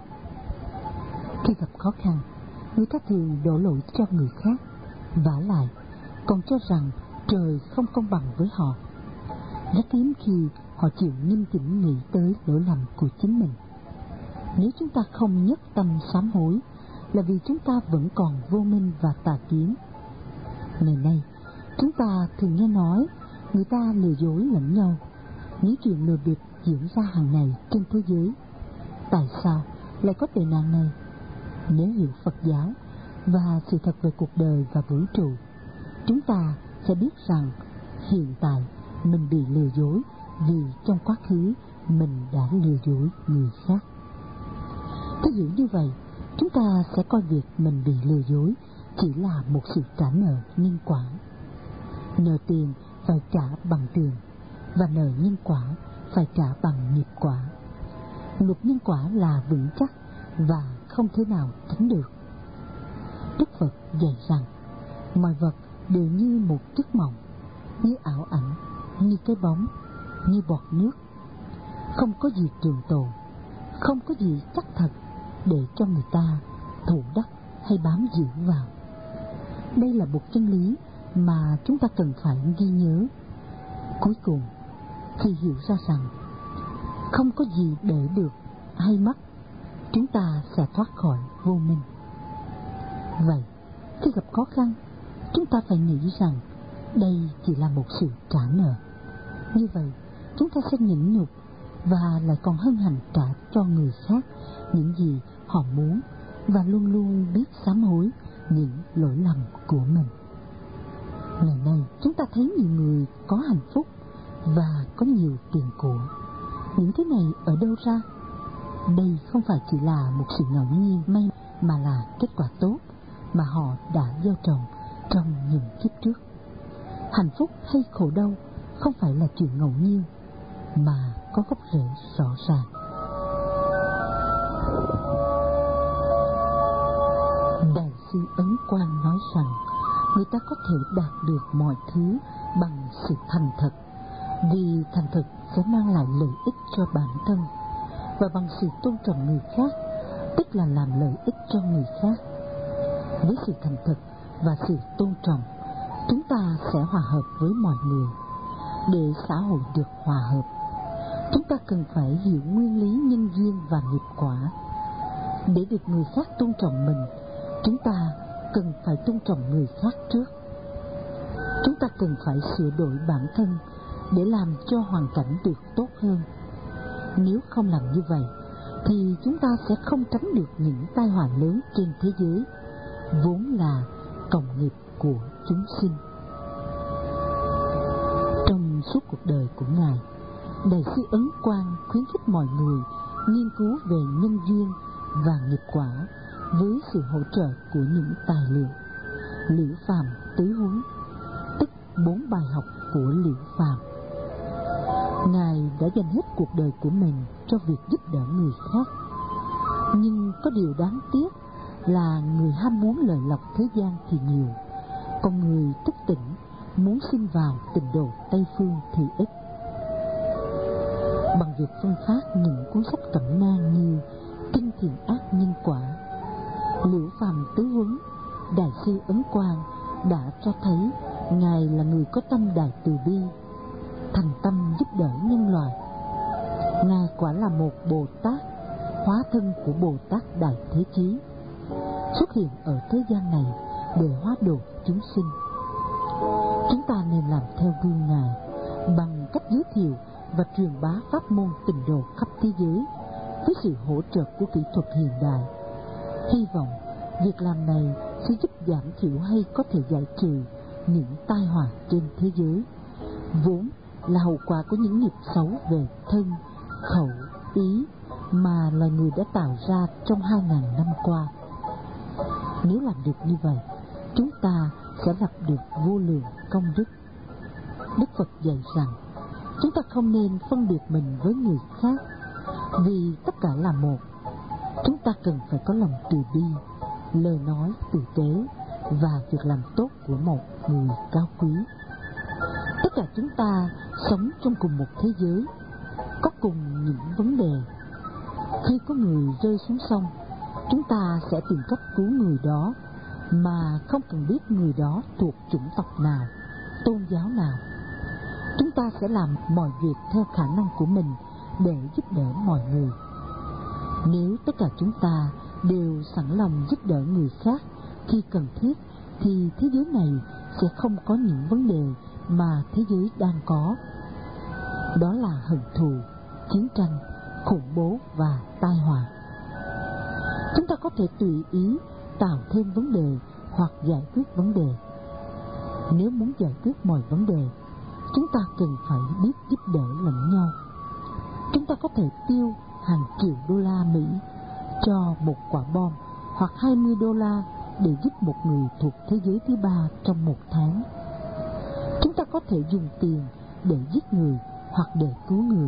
Khi gặp khó khăn, người ta thường đổ lỗi cho người khác, vả lại còn cho rằng trời không công bằng với họ. Rất hiếm khi họ chịu nghiêm chỉnh nghĩ tới lỗi lầm của chính mình. Nếu chúng ta không nhất tâm sám hối, là vì chúng ta vẫn còn vô minh và tà kiến. Ngày nay, chúng ta thường nghe nói người ta lừa dối lẫn nhau. Những chuyện lừa bịp diễn ra hàng ngày trên thế giới. Tại sao lại có tệ nạn này? Nếu hiểu Phật giáo và sự thật về cuộc đời và vũ trụ, chúng ta sẽ biết rằng hiện tại mình bị lừa dối vì trong quá khứ mình đã lừa dối người khác. Khi hiểu như vậy, chúng ta sẽ coi việc mình bị lừa dối chỉ là một sự trả nợ nhân quả. Nợ tiền phải trả bằng tiền, và nợ nhân quả phải trả bằng nghiệp quả. Luật nhân quả là vững chắc và không thể nào tránh được. Đức Phật dạy rằng mọi vật đều như một giấc mộng, như ảo ảnh, như cái bóng, như bọt nước. Không có gì trường tồn, không có gì chắc thật để cho người ta thụ đắc hay bám giữ vào. Đây là một chân lý mà chúng ta cần phải ghi nhớ. Cuối cùng, khi hiểu ra rằng không có gì để được hay mất, chúng ta sẽ thoát khỏi vô minh. Vậy, khi gặp khó khăn, chúng ta phải nghĩ rằng đây chỉ là một sự trả nợ. Như vậy, chúng ta sẽ nhẫn nhục và lại còn hân hạnh trả cho người khác những gì họ muốn, và luôn luôn biết sám hối những lỗi lầm của mình. Ngày nay, chúng ta thấy nhiều người có hạnh phúc và có nhiều tiền của. Những thứ này ở đâu ra? Đây không phải chỉ là một sự ngẫu nhiên may, mà là kết quả tốt mà họ đã gieo trồng trong những kiếp trước. Hạnh phúc hay khổ đau không phải là chuyện ngẫu nhiên, mà có gốc rễ rõ ràng. Đại sư Ấn Quang nói rằng người ta có thể đạt được mọi thứ bằng sự thành thật, vì thành thật sẽ mang lại lợi ích cho bản thân. và bằng sự tôn trọng người khác, tức là làm lợi ích cho người khác. Với sự thành thật và sự tôn trọng, chúng ta sẽ hòa hợp với mọi người. Để xã hội được hòa hợp, chúng ta cần phải hiểu nguyên lý nhân duyên và nghiệp quả. Để được người khác tôn trọng mình, chúng ta cần phải tôn trọng người khác trước. Chúng ta cần phải sửa đổi bản thân để làm cho hoàn cảnh được tốt hơn. Nếu không làm như vậy, thì chúng ta sẽ không tránh được những tai họa lớn trên thế giới, vốn là cộng nghiệp của chúng sinh. Trong suốt cuộc đời của Ngài, Đại sư Ấn Quang khuyến khích mọi người nghiên cứu về nhân duyên và nghiệp quả với sự hỗ trợ của những tài liệu Liễu Phàm Tứ Huấn, tức bốn bài học của Liễu Phàm. Ngài đã dành hết cuộc đời của mình cho việc giúp đỡ người khác. Nhưng có điều đáng tiếc là người ham muốn lợi lộc thế gian thì nhiều, còn người thức tỉnh muốn sinh vào tịnh độ Tây Phương thì ít. Bằng việc phân phát những cuốn sách cẩm nang như Kinh Thiện Ác Nhân Quả, Liễu Phàm Tứ Huấn, Đại sư Ấn Quang đã cho thấy Ngài là người có tâm đại từ bi, thành tâm giúp đỡ nhân loại. Ngài quả là một Bồ Tát, hóa thân của Bồ Tát Đại Thế Chí, xuất hiện ở thế gian này để hóa độ chúng sinh. Chúng ta nên làm theo gương Ngài bằng cách giới thiệu và truyền bá pháp môn tịnh độ khắp thế giới với sự hỗ trợ của kỹ thuật hiện đại. Hy vọng việc làm này sẽ giúp giảm thiểu hay có thể giải trừ những tai họa trên thế giới, vốn là hậu quả của những nghiệp xấu về thân, khẩu, ý mà loài người đã tạo ra trong hai ngàn năm qua. Nếu làm được như vậy, chúng ta sẽ lập được vô lượng công đức. Đức Phật dạy rằng chúng ta không nên phân biệt mình với người khác, vì tất cả là một. Chúng ta cần phải có lòng từ bi, lời nói tử tế và việc làm tốt của một người cao quý. Tất cả chúng ta sống trong cùng một thế giới, có cùng những vấn đề. Khi có người rơi xuống sông, chúng ta sẽ tìm cách cứu người đó mà không cần biết người đó thuộc chủng tộc nào, tôn giáo nào. Chúng ta sẽ làm mọi việc theo khả năng của mình để giúp đỡ mọi người. Nếu tất cả chúng ta đều sẵn lòng giúp đỡ người khác khi cần thiết, thì thế giới này sẽ không có những vấn đề mà thế giới đang có. Đó là hận thù, chiến tranh, khủng bố và tai họa. Chúng ta có thể tùy ý tạo thêm vấn đề hoặc giải quyết vấn đề. Nếu muốn giải quyết mọi vấn đề, chúng ta cần phải biết giúp đỡ lẫn nhau. Chúng ta có thể tiêu hàng triệu đô la Mỹ cho một quả bom hoặc hai mươi đô la để giúp một người thuộc thế giới thứ ba trong một tháng. Chúng ta có thể dùng tiền để giết người hoặc để cứu người.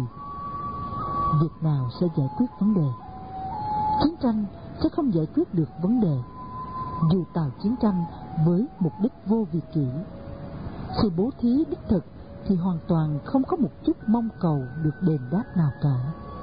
Việc nào sẽ giải quyết vấn đề? Chiến tranh sẽ không giải quyết được vấn đề, dù tạo chiến tranh với mục đích vô vi kỷ. Sự bố thí đích thực thì hoàn toàn không có một chút mong cầu được đền đáp nào cả.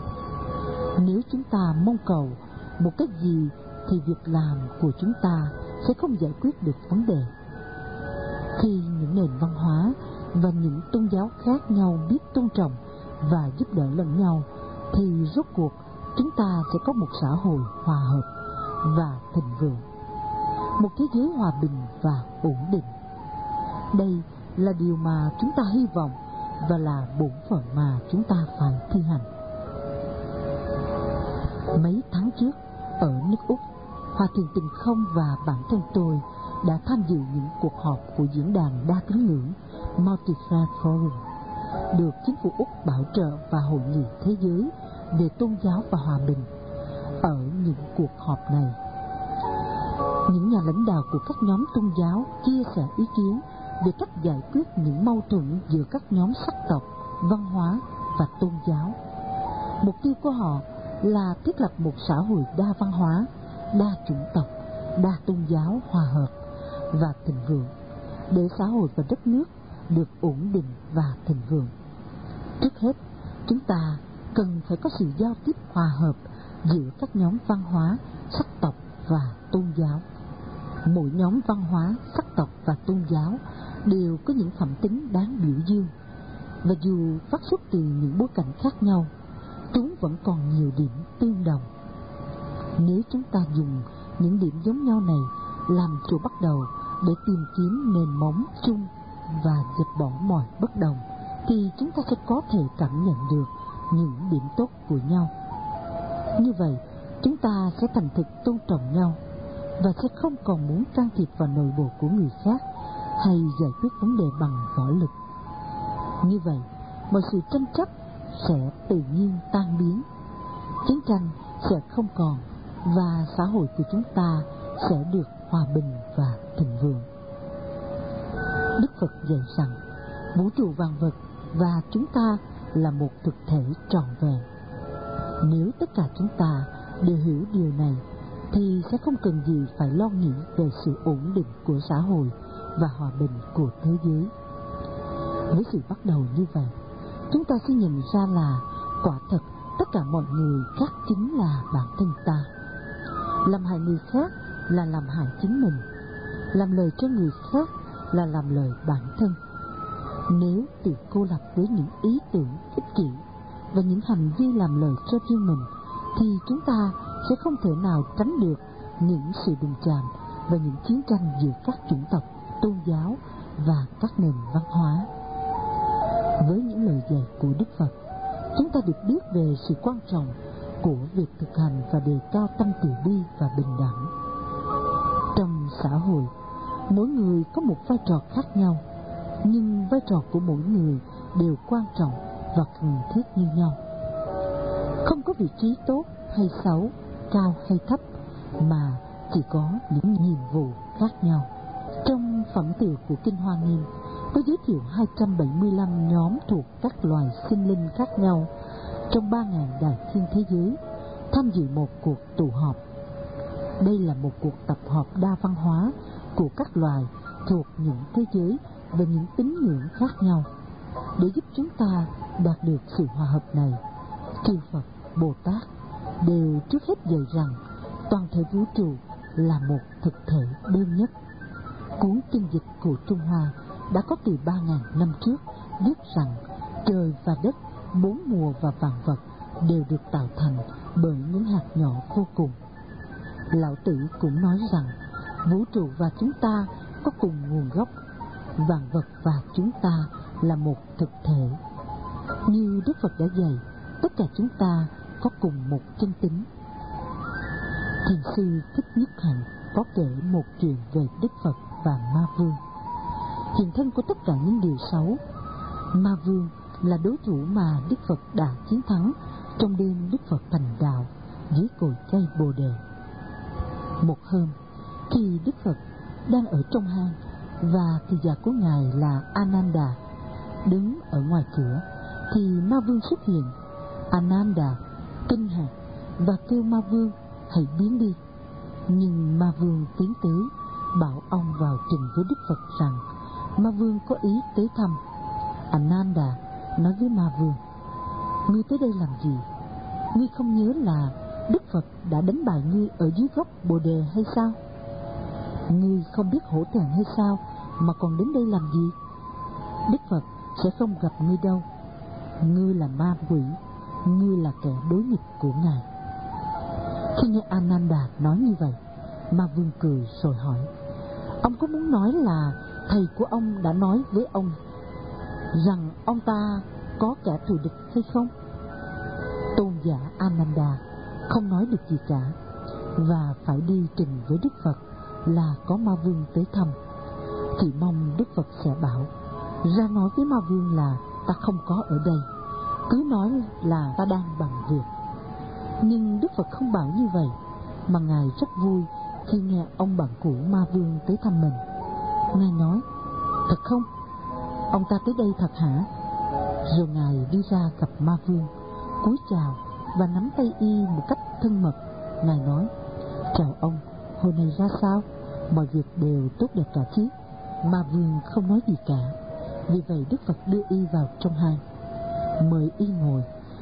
Nếu chúng ta mong cầu một cái gì thì việc làm của chúng ta sẽ không giải quyết được vấn đề. Khi những nền văn hóa và những tôn giáo khác nhau biết tôn trọng và giúp đỡ lẫn nhau, thì rốt cuộc chúng ta sẽ có một xã hội hòa hợp và thịnh vượng, một thế giới hòa bình và ổn định. Đây là điều mà chúng ta hy vọng và là bổn phận mà chúng ta phải thi hành. Mấy tháng trước, ở nước Úc, Hòa thượng Tịnh Không và bản thân tôi đã tham dự những cuộc họp của diễn đàn đa tín ngưỡng Multi-Faith Forum, được chính phủ Úc bảo trợ và hội nghị thế giới về tôn giáo và hòa bình. Ở những cuộc họp này, những nhà lãnh đạo của các nhóm tôn giáo chia sẻ ý kiến về cách giải quyết những mâu thuẫn giữa các nhóm sắc tộc, văn hóa và tôn giáo. Mục tiêu của họ là thiết lập một xã hội đa văn hóa, đa chủng tộc, đa tôn giáo hòa hợp và thịnh vượng, để xã hội và đất nước được ổn định và thịnh vượng. Trước hết, chúng ta cần phải có sự giao tiếp hòa hợp giữa các nhóm văn hóa, sắc tộc và tôn giáo. Mỗi nhóm văn hóa, sắc tộc và tôn giáo đều có những phẩm tính đáng biểu dương, và dù phát xuất từ những bối cảnh khác nhau, chúng vẫn còn nhiều điểm tương đồng. Nếu chúng ta dùng những điểm giống nhau này làm chỗ bắt đầu để tìm kiếm nền móng chung và dẹp bỏ mọi bất đồng, thì chúng ta sẽ có thể cảm nhận được những điểm tốt của nhau. Như vậy, chúng ta sẽ thành thực tôn trọng nhau và sẽ không còn muốn can thiệp vào nội bộ của người khác hay giải quyết vấn đề bằng võ lực. Như vậy, mọi sự tranh chấp sẽ tự nhiên tan biến, chiến tranh sẽ không còn, và xã hội của chúng ta sẽ được hòa bình và thịnh vượng. Đức Phật dạy rằng vũ trụ vạn vật và chúng ta là một thực thể trọn vẹn. Nếu tất cả chúng ta đều hiểu điều này thì sẽ không cần gì phải lo nghĩ về sự ổn định của xã hội và hòa bình của thế giới. Với sự bắt đầu như vậy, chúng ta sẽ nhận ra là quả thật tất cả mọi người khác chính là bản thân ta. Làm hại người khác là làm hại chính mình, làm lời cho người khác là làm lời bản thân. Nếu tự cô lập với những ý tưởng ích kỷ và những hành vi làm lời cho riêng mình, thì chúng ta sẽ không thể nào tránh được những sự đụng chạm và những chiến tranh giữa các chủng tộc, tôn giáo và các nền văn hóa. Với những lời dạy của Đức Phật, chúng ta được biết về sự quan trọng của việc thực hành và đề cao tâm từ bi và bình đẳng. Trong xã hội, mỗi người có một vai trò khác nhau, nhưng vai trò của mỗi người đều quan trọng và cần thiết như nhau. Không có vị trí tốt hay xấu, cao hay thấp, mà chỉ có những nhiệm vụ khác nhau. Trong phẩm tựa của Kinh Hoa Nghiêm có giới thiệu hai trăm bảy mươi lăm nhóm thuộc các loài sinh linh khác nhau trong ba nghìn đại thiên thế giới tham dự một cuộc tụ họp. Đây là một cuộc tập hợp đa văn hóa của các loài thuộc những thế giới và những tín ngưỡng khác nhau. Để giúp chúng ta đạt được sự hòa hợp này, chư Phật, Bồ Tát đều trước hết dạy rằng toàn thể vũ trụ là một thực thể đơn nhất. Cuốn kinh dịch của Trung Hoa đã có từ ba nghìn năm trước viết rằng trời và đất, bốn mùa và vạn vật đều được tạo thành bởi những hạt nhỏ vô cùng. Lão Tử cũng nói rằng vũ trụ và chúng ta có cùng nguồn gốc, vạn vật và chúng ta là một thực thể. Như Đức Phật đã dạy, tất cả chúng ta có cùng một chân tính. Thiền sư Thích Nhất Hạnh có kể một chuyện về Đức Phật và Ma Vương. Hiện thân của tất cả những điều xấu, Ma Vương là đối thủ mà Đức Phật đã chiến thắng trong đêm Đức Phật thành đạo dưới cội cây Bồ Đề. Một hôm, khi Đức Phật đang ở trong hang và thị giả của ngài là Ananda đứng ở ngoài cửa, thì Ma Vương xuất hiện. Ananda kinh hãi và kêu Ma Vương hãy biến đi. Nhưng Ma Vương tiến tới bảo ông vào trình với Đức Phật rằng Ma Vương có ý tới thăm. Ananda nói với Ma Vương: ngươi tới đây làm gì? Ngươi không nhớ là Đức Phật đã đánh bại ngươi ở dưới gốc Bồ Đề hay sao? Ngươi không biết hổ thẹn hay sao mà còn đến đây làm gì? Đức Phật sẽ không gặp ngươi đâu. Ngươi là ma quỷ, ngươi là kẻ đối nghịch của ngài. Khi nghe Ananda nói như vậy, Ma Vương cười rồi hỏi: ông có muốn nói là thầy của ông đã nói với ông rằng ông ta có kẻ thù địch hay không? Tôn giả Ananda không nói được gì cả, và phải đi trình với Đức Phật là có Ma Vương tới thăm. Chỉ mong Đức Phật sẽ bảo ra nói với Ma Vương là ta không có ở đây, cứ nói là ta đang bận việc. Nhưng Đức Phật không bảo như vậy, mà ngài rất vui khi nghe ông bạn cũ Ma Vương tới thăm mình. Ngài nói: thật không? Ông ta tới đây thật hả? Rồi ngài đi ra gặp Ma Vương, cúi chào và nắm tay y một cách thân mật. Ngài nói: chào ông, hồi này ra sao? Mọi việc đều tốt đẹp cả chứ? Ma Vương không nói gì cả. Vì vậy Đức Phật đưa y vào trong hang, mời y ngồi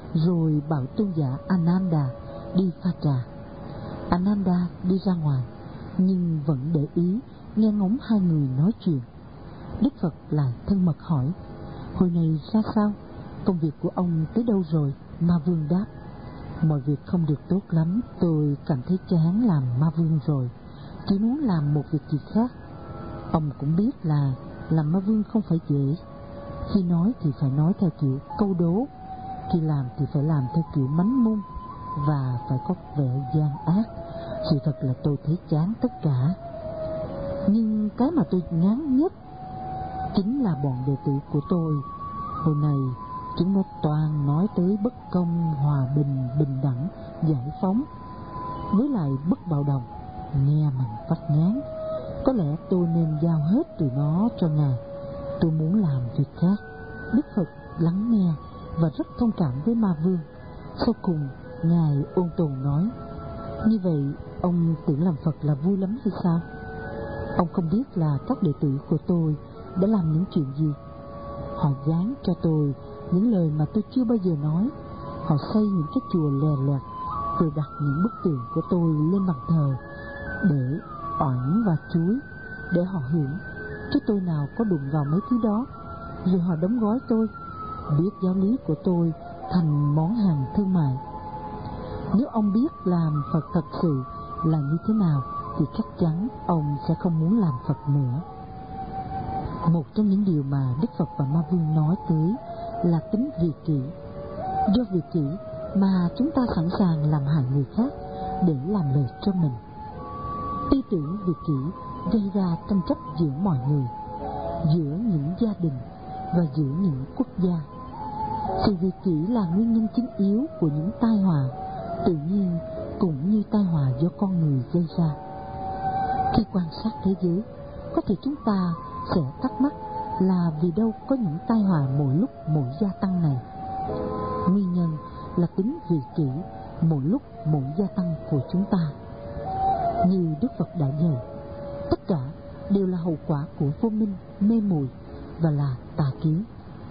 rồi bảo tôn giả Ananda đi pha trà. Ananda đi ra ngoài, nhưng vẫn để ý nghe ngóng hai người nói chuyện. Đức Phật lại thân mật hỏi: hồi này ra sao? Công việc của ông tới đâu rồi? Ma Vương đáp: mọi việc không được tốt lắm, tôi cảm thấy chán làm ma vương rồi, chỉ muốn làm một việc gì khác. Ông cũng biết là làm ma vương không phải dễ. Khi nói thì phải nói theo kiểu câu đố, khi làm thì phải làm theo kiểu mánh mung, và phải có vẻ gian ác. Sự thật là tôi thấy chán tất cả. Nhưng cái mà tôi ngán nhất chính là bọn đệ tử của tôi. Hồi này chúng nó toàn nói tới bất công, hòa bình, bình đẳng, giải phóng, với lại bất bạo động. Nghe mình phát ngán. Có lẽ tôi nên giao hết tụi nó cho Ngài. Tôi muốn làm việc khác. Đức Phật lắng nghe và rất thông cảm với ma vương. Sau cùng Ngài ôn tồn nói: như vậy ông tưởng làm Phật là vui lắm hay sao? Ông không biết là các đệ tử của tôi đã làm những chuyện gì. Họ giáng cho tôi những lời mà tôi chưa bao giờ nói. Họ xây những cái chùa lè loẹt, rồi đặt những bức tượng của tôi lên bàn thờ để oản và chuối, để họ hưởng, chứ tôi nào có đụng vào mấy thứ đó. Rồi họ đóng gói tôi, biết giáo lý của tôi thành món hàng thương mại. Nếu ông biết làm Phật thật sự là như thế nào thì chắc chắn ông sẽ không muốn làm Phật nữa. Một trong những điều mà Đức Phật và Ma Vương nói tới là tính vị kỷ. Do vị kỷ mà chúng ta sẵn sàng làm hại người khác để làm lợi cho mình. Tư tưởng vị kỷ gây ra tranh chấp giữa mọi người, giữa những gia đình và giữa những quốc gia. Sự vị kỷ là nguyên nhân chính yếu của những tai họa tự nhiên cũng như tai họa do con người gây ra. Khi quan sát thế giới, có thể chúng ta sẽ thắc mắc là vì đâu có những tai họa mỗi lúc mỗi gia tăng này. Nguyên nhân là tính vị kỷ mỗi lúc mỗi gia tăng của chúng ta. Như Đức Phật đã dạy, tất cả đều là hậu quả của vô minh, mê muội và là tà kiến.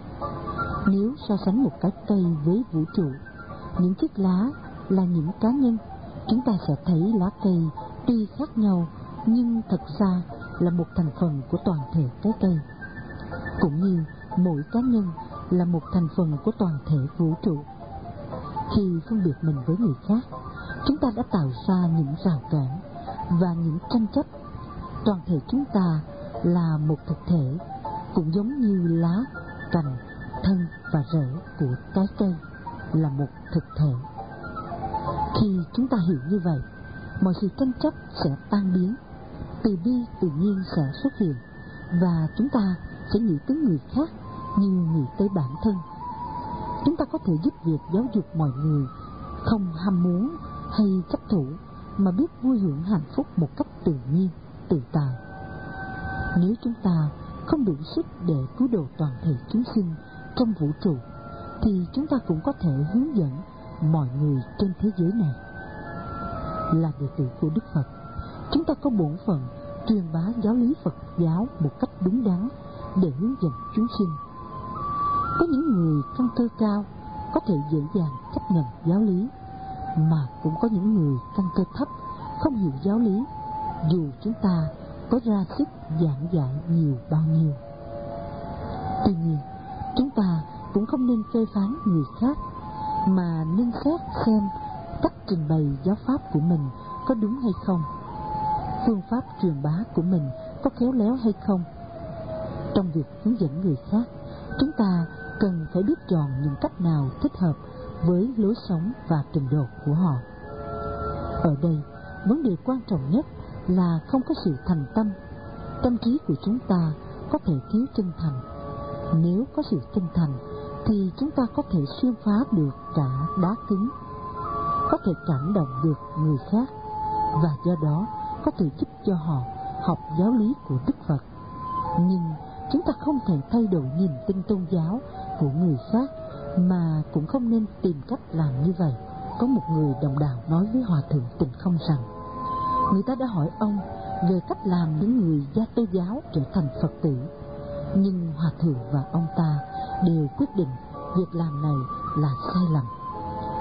Nếu so sánh một cái cây với vũ trụ, những chiếc lá là những cá nhân, chúng ta sẽ thấy lá cây tuy khác nhau nhưng thật ra là một thành phần của toàn thể cái cây. Cũng như mỗi cá nhân là một thành phần của toàn thể vũ trụ. Khi phân biệt mình với người khác, chúng ta đã tạo ra những rào cản và những tranh chấp. Toàn thể chúng ta là một thực thể, cũng giống như lá, cành, thân và rễ của cái cây là một thực thể. Khi chúng ta hiểu như vậy, mọi sự tranh chấp sẽ tan biến, từ bi tự nhiên sẽ xuất hiện, và chúng ta sẽ nghĩ tới người khác như nghĩ tới bản thân. Chúng ta có thể giúp việc giáo dục mọi người không ham muốn hay chấp thủ, mà biết vui hưởng hạnh phúc một cách tự nhiên, tự tại. Nếu chúng ta không đủ sức để cứu độ toàn thể chúng sinh trong vũ trụ, thì chúng ta cũng có thể hướng dẫn mọi người trên thế giới này. Là đệ tử của Đức Phật, chúng ta có bổn phận truyền bá giáo lý Phật giáo một cách đúng đắn để hướng dẫn chúng sinh. Có những người căn cơ cao có thể dễ dàng chấp nhận giáo lý, mà cũng có những người căn cơ thấp không hiểu giáo lý, dù chúng ta có ra sức giảng dạy nhiều bao nhiêu. Tuy nhiên, chúng ta cũng không nên phê phán người khác, mà nên xét xem cách trình bày giáo pháp của mình có đúng hay không, phương pháp truyền bá của mình có khéo léo hay không. Trong việc hướng dẫn người khác, chúng ta cần phải biết chọn những cách nào thích hợp với lối sống và trình độ của họ. Ở đây, vấn đề quan trọng nhất là không có sự thành tâm. Tâm trí của chúng ta có thể thiếu chân thành. Nếu có sự chân thành thì chúng ta có thể xuyên phá được cả đá cứng, có thể cảm động được người khác, và do đó có thể giúp cho họ học giáo lý của Đức Phật. Nhưng chúng ta không thể thay đổi niềm tin tôn giáo của người khác, mà cũng không nên tìm cách làm như vậy. Có một người đồng đạo nói với Hòa thượng Tịnh Không rằng, người ta đã hỏi ông về cách làm những người gia tô giáo trở thành Phật tử, nhưng Hòa thượng và ông ta đều quyết định việc làm này là sai lầm.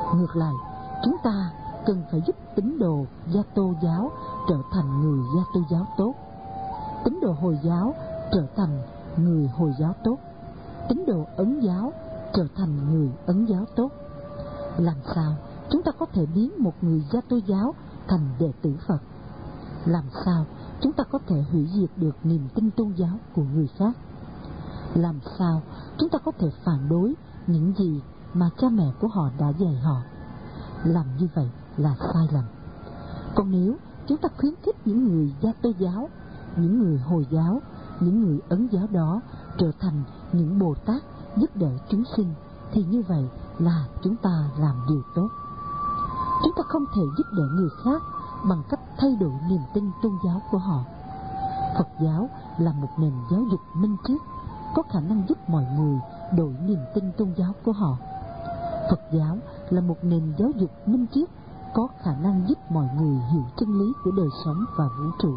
Ngược lại, chúng ta cần phải giúp tín đồ Gia Tô giáo trở thành người Gia Tô giáo tốt, tín đồ Hồi giáo trở thành người Hồi giáo tốt, tín đồ Ấn giáo trở thành người Ấn giáo tốt. Làm sao chúng ta có thể biến một người Gia Tô giáo thành đệ tử Phật? Làm sao chúng ta có thể hủy diệt được niềm tin tôn giáo của người khác? Làm sao chúng ta có thể phản đối những gì mà cha mẹ của họ đã dạy họ? Làm như vậy là sai lầm. Còn nếu chúng ta khuyến khích những người Gia Tô giáo, những người Hồi giáo, những người Ấn giáo đó trở thành những Bồ Tát giúp đỡ chúng sinh, thì như vậy là chúng ta làm điều tốt. Chúng ta không thể giúp đỡ người khác bằng cách thay đổi niềm tin tôn giáo của họ. Phật giáo là một nền giáo dục minh triết, có khả năng giúp mọi người đổi niềm tin tôn giáo của họ. Phật giáo là một nền giáo dục minh triết, có khả năng giúp mọi người hiểu chân lý của đời sống và vũ trụ.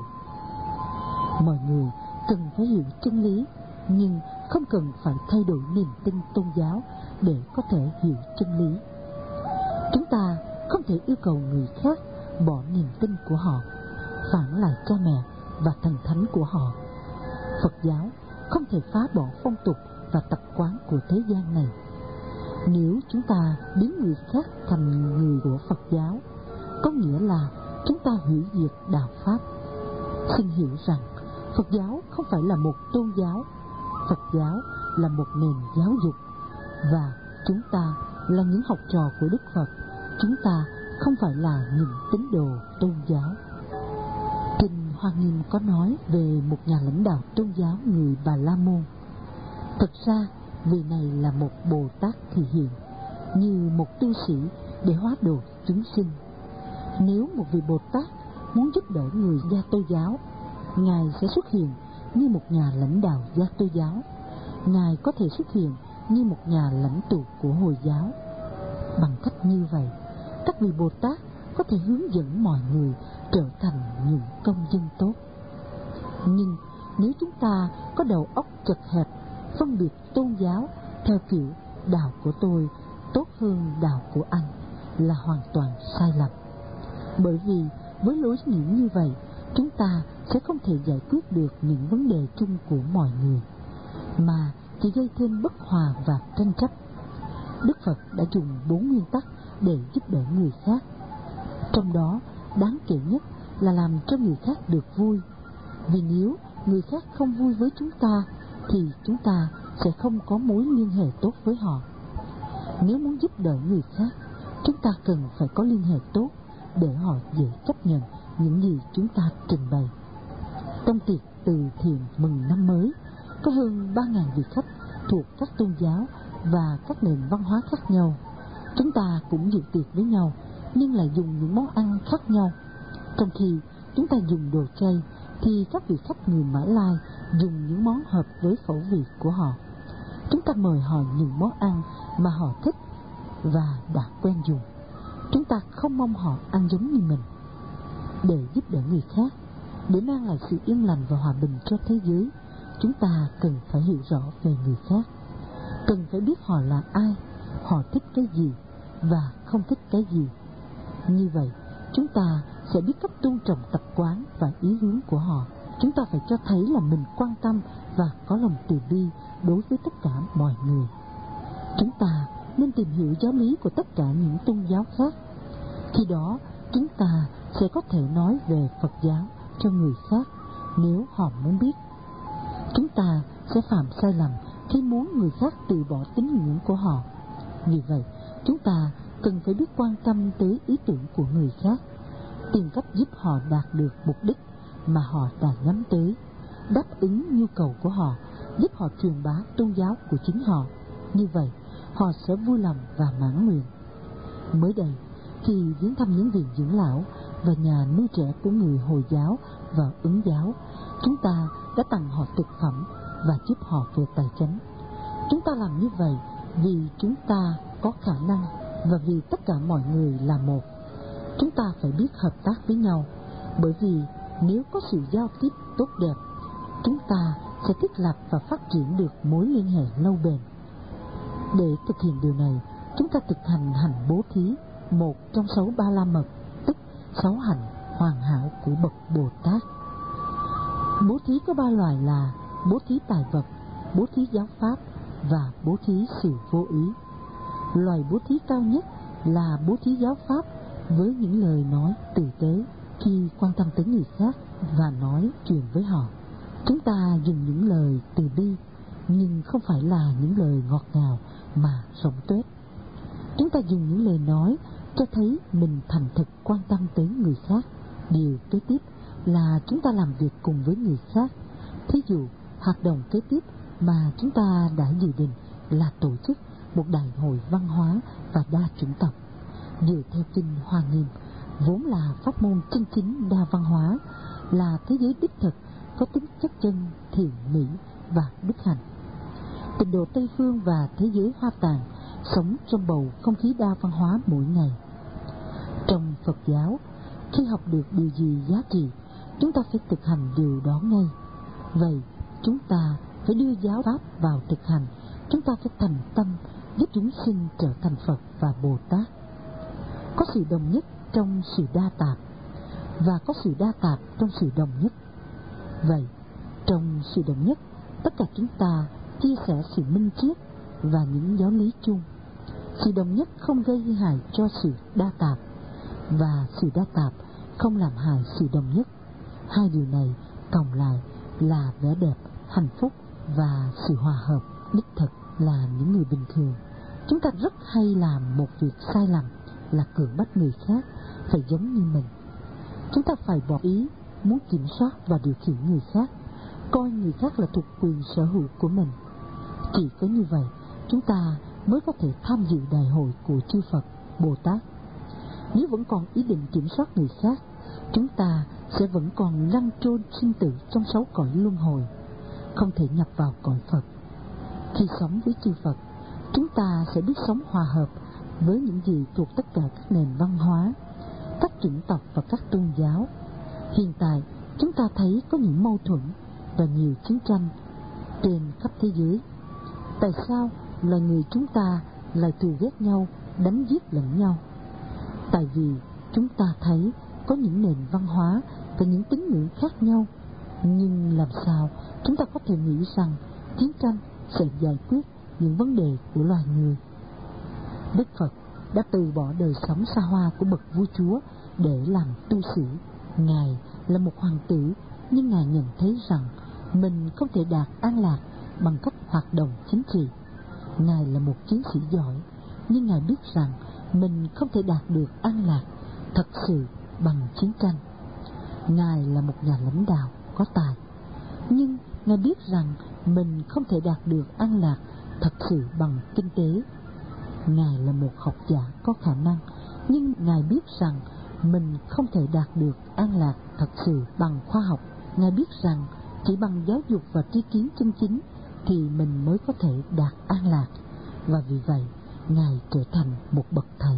Mọi người cần phải hiểu chân lý, nhưng không cần phải thay đổi niềm tin tôn giáo để có thể hiểu chân lý. Chúng ta không thể yêu cầu người khác bỏ niềm tin của họ, phản lại cha mẹ và thần thánh của họ. Phật giáo không thể phá bỏ phong tục và tập quán của thế gian này. Nếu chúng ta biến người khác thành người của Phật giáo, có nghĩa là chúng ta hủy diệt đạo Pháp. Xin hiểu rằng Phật giáo không phải là một tôn giáo. Phật giáo là một nền giáo dục, và chúng ta là những học trò của Đức Phật. Chúng ta không phải là những tín đồ tôn giáo. Kinh Hoa Nghiêm có nói về một nhà lãnh đạo tôn giáo người Bà La Môn. Thực ra vị này là một Bồ Tát thị hiện, như một tu sĩ để hóa độ chúng sinh. Nếu một vị Bồ Tát muốn giúp đỡ người Gia Tô giáo, Ngài sẽ xuất hiện như một nhà lãnh đạo Gia Tô giáo. Ngài có thể xuất hiện như một nhà lãnh tụ của Hồi giáo. Bằng cách như vậy, các vị Bồ Tát có thể hướng dẫn mọi người trở thành những công dân tốt. Nhưng nếu chúng ta có đầu óc chật hẹp, phân biệt tôn giáo theo kiểu đạo của tôi tốt hơn đạo của anh, là hoàn toàn sai lầm. Bởi vì với lối nghĩ như vậy, chúng ta sẽ không thể giải quyết được những vấn đề chung của mọi người, mà chỉ gây thêm bất hòa và tranh chấp. Đức Phật đã dùng bốn nguyên tắc để giúp đỡ người khác. Trong đó, đáng kể nhất là làm cho người khác được vui. Vì nếu người khác không vui với chúng ta, thì chúng ta sẽ không có mối liên hệ tốt với họ. Nếu muốn giúp đỡ người khác, chúng ta cần phải có liên hệ tốt để họ dễ chấp nhận những gì chúng ta trình bày. Trong tiệc từ thiện mừng năm mới, có hơn ba nghìn vị khách thuộc các tôn giáo và các nền văn hóa khác nhau. Chúng ta cũng dự tiệc với nhau, nhưng lại dùng những món ăn khác nhau. Trong khi chúng ta dùng đồ chay, thì các vị khách người Mã Lai dùng những món hợp với khẩu vị của họ. Chúng ta mời họ những món ăn mà họ thích và đã quen dùng. Chúng ta không mong họ ăn giống như mình. Để giúp đỡ người khác, để mang lại sự yên lành và hòa bình cho thế giới, chúng ta cần phải hiểu rõ về người khác, cần phải biết họ là ai, họ thích cái gì và không thích cái gì. Như vậy, chúng ta sẽ biết cách tôn trọng tập quán và ý hướng của họ. Chúng ta phải cho thấy là mình quan tâm và có lòng từ bi đối với tất cả mọi người. Chúng ta nên tìm hiểu giáo lý của tất cả những tôn giáo khác. Khi đó, chúng ta sẽ có thể nói về Phật giáo cho người khác nếu họ muốn biết. Chúng ta sẽ phạm sai lầm khi muốn người khác từ bỏ tín ngưỡng của họ. Vì vậy, chúng ta cần phải biết quan tâm tới ý tưởng của người khác, tìm cách giúp họ đạt được mục đích mà họ đã nhắm tới, đáp ứng nhu cầu của họ, giúp họ truyền bá tôn giáo của chính họ. Như vậy, họ sẽ vui lòng và mãn nguyện. Mới đây, khi viếng thăm những viện dưỡng lão và nhà nuôi trẻ của người Hồi giáo và Ấn giáo, chúng ta đã tặng họ thực phẩm và giúp họ về tài chánh. Chúng ta làm như vậy vì chúng ta có khả năng và vì tất cả mọi người là một. Chúng ta phải biết hợp tác với nhau, bởi vì nếu có sự giao tiếp tốt đẹp, chúng ta sẽ thiết lập và phát triển được mối liên hệ lâu bền. Để thực hiện điều này, chúng ta thực hành hành bố thí, một trong sáu ba la mật, tức sáu hành hoàn hảo của bậc Bồ Tát. Bố thí có ba loại là bố thí tài vật, bố thí giáo pháp và bố thí sự vô ý. Loại bố thí cao nhất là bố thí giáo pháp với những lời nói tử tế khi quan tâm tới người khác và nói chuyện với họ. Chúng ta dùng những lời từ bi nhưng không phải là những lời ngọt ngào mà rộng tuếch. Chúng ta dùng những lời nói cho thấy mình thành thực quan tâm tới người khác. Điều kế tiếp là chúng ta làm việc cùng với người khác. Thí dụ, hoạt động kế tiếp mà chúng ta đã dự định là tổ chức một đại hội văn hóa và đa chủng tộc. Dựa theo kinh Hoa Nghiêm, vốn là pháp môn chân chính đa văn hóa, là thế giới đích thực có tính chất chân, thiện mỹ và đức hạnh. Tịnh độ Tây Phương và thế giới Hoa Tạng sống trong bầu không khí đa văn hóa mỗi ngày. Trong Phật giáo, khi học được điều gì giá trị, chúng ta phải thực hành điều đó ngay. Vậy, chúng ta phải đưa giáo pháp vào thực hành. Chúng ta phải thành tâm giúp chúng sinh trở thành Phật và Bồ Tát. Có sự đồng nhất trong sự đa tạp, và có sự đa tạp trong sự đồng nhất. Vậy, trong sự đồng nhất, tất cả chúng ta chia sẻ sự minh triết và những giáo lý chung. Sự đồng nhất không gây hại cho sự đa tạp, và sự đa tạp không làm hại sự đồng nhất. Hai điều này cộng lại là vẻ đẹp, hạnh phúc và sự hòa hợp. Đích thực là những người bình thường, chúng ta rất hay làm một việc sai lầm là cưỡng bắt người khác phải giống như mình. Chúng ta phải bỏ ý muốn kiểm soát và điều khiển người khác, coi người khác là thuộc quyền sở hữu của mình. Chỉ có như vậy, chúng ta mới có thể tham dự đại hội của chư Phật, Bồ Tát. Nếu vẫn còn ý định kiểm soát người khác, chúng ta sẽ vẫn còn lăn trôn sinh tử trong sáu cõi luân hồi, không thể nhập vào cõi Phật. Khi sống với chư Phật, chúng ta sẽ biết sống hòa hợp với những gì thuộc tất cả các nền văn hóa, các chủng tộc và các tôn giáo. Hiện tại, chúng ta thấy có những mâu thuẫn và nhiều chiến tranh trên khắp thế giới. Tại sao loài người chúng ta lại thù ghét nhau, đánh giết lẫn nhau? Tại vì chúng ta thấy có những nền văn hóa và những tín ngưỡng khác nhau. Nhưng làm sao chúng ta có thể nghĩ rằng chiến tranh sẽ giải quyết những vấn đề của loài người? Đức Phật đã từ bỏ đời sống xa hoa của bậc vua chúa để làm tu sĩ. Ngài là một hoàng tử, nhưng Ngài nhận thấy rằng mình không thể đạt an lạc bằng cách hoạt động chính trị. Ngài là một chiến sĩ giỏi, nhưng Ngài biết rằng mình không thể đạt được an lạc thật sự bằng chiến tranh. Ngài là một nhà lãnh đạo có tài, nhưng Ngài biết rằng mình không thể đạt được an lạc thật sự bằng kinh tế. Ngài là một học giả có khả năng, nhưng Ngài biết rằng mình không thể đạt được an lạc thật sự bằng khoa học. Ngài biết rằng chỉ bằng giáo dục và tri kiến chân chính thì mình mới có thể đạt an lạc, và vì vậy Ngài trở thành một bậc thầy.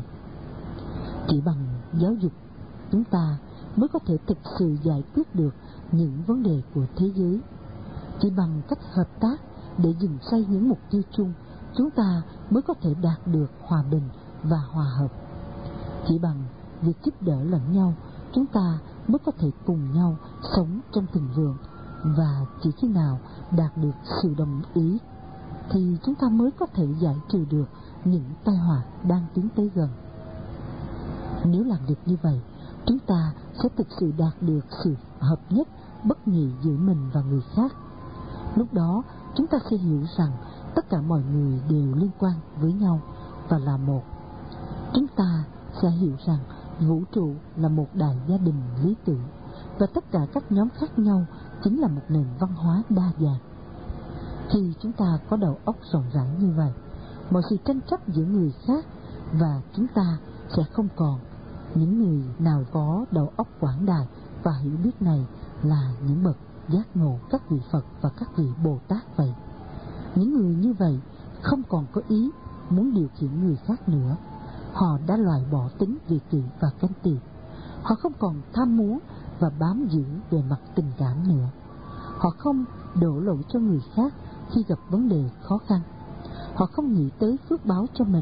Chỉ bằng giáo dục, chúng ta mới có thể thực sự giải quyết được những vấn đề của thế giới. Chỉ bằng cách hợp tác để dừng xây những mục tiêu chung, chúng ta mới có thể đạt được hòa bình và hòa hợp. Chỉ bằng việc giúp đỡ lẫn nhau, chúng ta mới có thể cùng nhau sống trong thịnh vượng. Và chỉ khi nào đạt được sự đồng ý thì chúng ta mới có thể giải trừ được những tai họa đang tiến tới gần. Nếu làm được như vậy, chúng ta sẽ thực sự đạt được sự hợp nhất bất nhị giữa mình và người khác. Lúc đó, chúng ta sẽ hiểu rằng tất cả mọi người đều liên quan với nhau và là một. Chúng ta sẽ hiểu rằng vũ trụ là một đại gia đình lý tưởng, và tất cả các nhóm khác nhau chính là một nền văn hóa đa dạng. Khi chúng ta có đầu óc rộng rãi như vậy, mọi sự tranh chấp giữa người khác và chúng ta sẽ không còn. Những người nào có đầu óc quảng đại và hiểu biết này là những bậc giác ngộ, các vị Phật và các vị Bồ Tát vậy. Những người như vậy không còn có ý muốn điều khiển người khác nữa. Họ đã loại bỏ tính vị kỷ và ganh tị. Họ không còn tham muốn và bám giữ về mặt tình cảm nữa. Họ không đổ lỗi cho người khác khi gặp vấn đề khó khăn. Họ không nghĩ tới phước báo cho mình,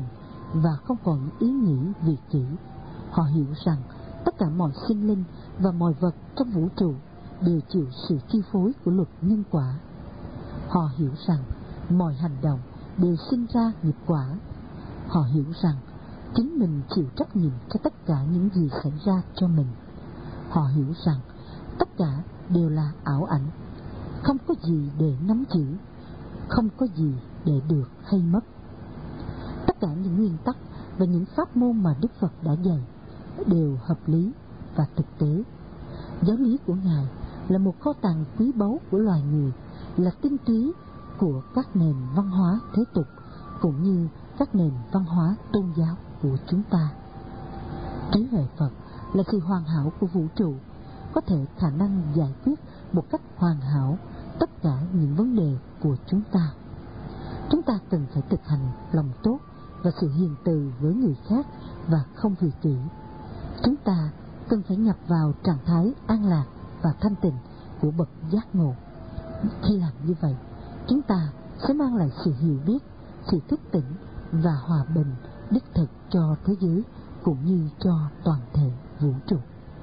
và không còn ý nghĩ vị kỷ. Họ hiểu rằng tất cả mọi sinh linh và mọi vật trong vũ trụ đều chịu sự chi phối của luật nhân quả. Họ hiểu rằng mọi hành động đều sinh ra nghiệp quả. Họ hiểu rằng chính mình chịu trách nhiệm cho tất cả những gì xảy ra cho mình. Họ hiểu rằng tất cả đều là ảo ảnh, không có gì để nắm giữ, không có gì để được hay mất. Tất cả những nguyên tắc và những pháp môn mà Đức Phật đã dạy đều hợp lý và thực tế. Giáo lý của Ngài là một kho tàng quý báu của loài người, là tinh túy của các nền văn hóa thế tục cũng như các nền văn hóa tôn giáo của chúng ta. Trí huệ Phật là sự hoàn hảo của vũ trụ, có thể khả năng giải quyết một cách hoàn hảo tất cả những vấn đề của chúng ta. Chúng ta cần phải thực hành lòng tốt và sự hiền từ với người khác và không vị kỷ. Chúng ta cần phải nhập vào trạng thái an lạc và thanh tịnh của bậc giác ngộ. Khi làm như vậy, chúng ta sẽ mang lại sự hiểu biết, sự thức tỉnh và hòa bình đích thực cho thế giới cũng như cho toàn thể vũ trụ.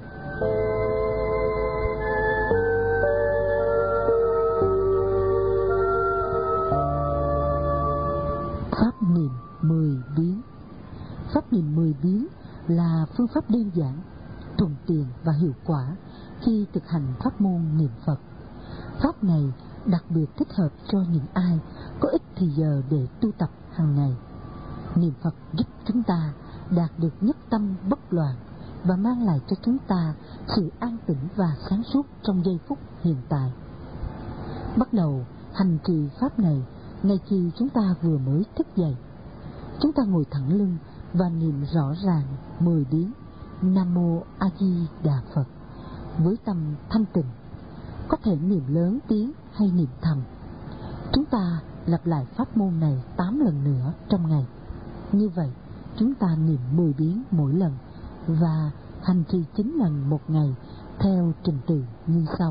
Pháp niệm mười biến. Pháp niệm mười biến là phương pháp đơn giản, thuận tiện và hiệu quả khi thực hành pháp môn niệm Phật. Pháp này đặc biệt thích hợp cho những ai có ít thời giờ để tu tập hàng ngày. Niệm Phật giúp chúng ta đạt được nhất tâm bất loạn và mang lại cho chúng ta sự an tĩnh và sáng suốt trong giây phút hiện tại. Bắt đầu hành trì pháp này ngay khi chúng ta vừa mới thức dậy. Chúng ta ngồi thẳng lưng và niệm rõ ràng mười biến Nam Mô A Di Đà Phật với tâm thanh tịnh. Có thể niệm lớn tiếng hay niệm thầm. Chúng ta lặp lại pháp môn này tám lần nữa trong ngày. Như vậy, chúng ta niệm mười biến mỗi lần và hành trì chín lần một ngày theo trình tự như sau.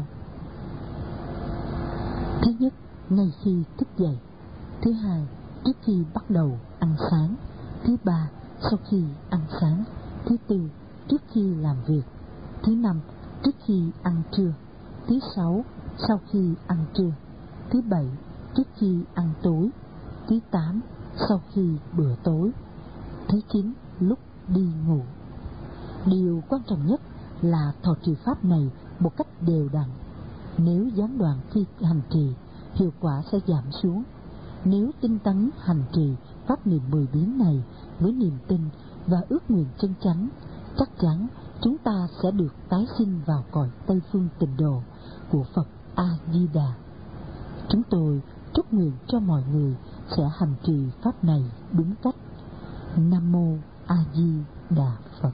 Thứ nhất, ngay khi thức dậy. Thứ hai, trước khi bắt đầu ăn sáng. Thứ ba, sau khi ăn sáng. Thứ tư, trước khi làm việc. Thứ năm, trước khi ăn trưa. Thứ sáu, sau khi ăn trưa. Thứ bảy, trước khi ăn tối. Thứ tám, sau khi bữa tối. Thứ chín, lúc đi ngủ. Điều quan trọng nhất là thọ trì pháp này một cách đều đặn. Nếu gián đoạn khi hành trì, hiệu quả sẽ giảm xuống. Nếu tinh tấn hành trì pháp niệm mười biến này với niềm tin và ước nguyện chân chánh, chắc chắn chúng ta sẽ được tái sinh vào cõi Tây Phương Tịnh Độ của Phật A Di Đà. Chúng tôi chúc nguyện cho mọi người sẽ hành trì pháp này đúng cách. Nam Mô A Di Đà Phật.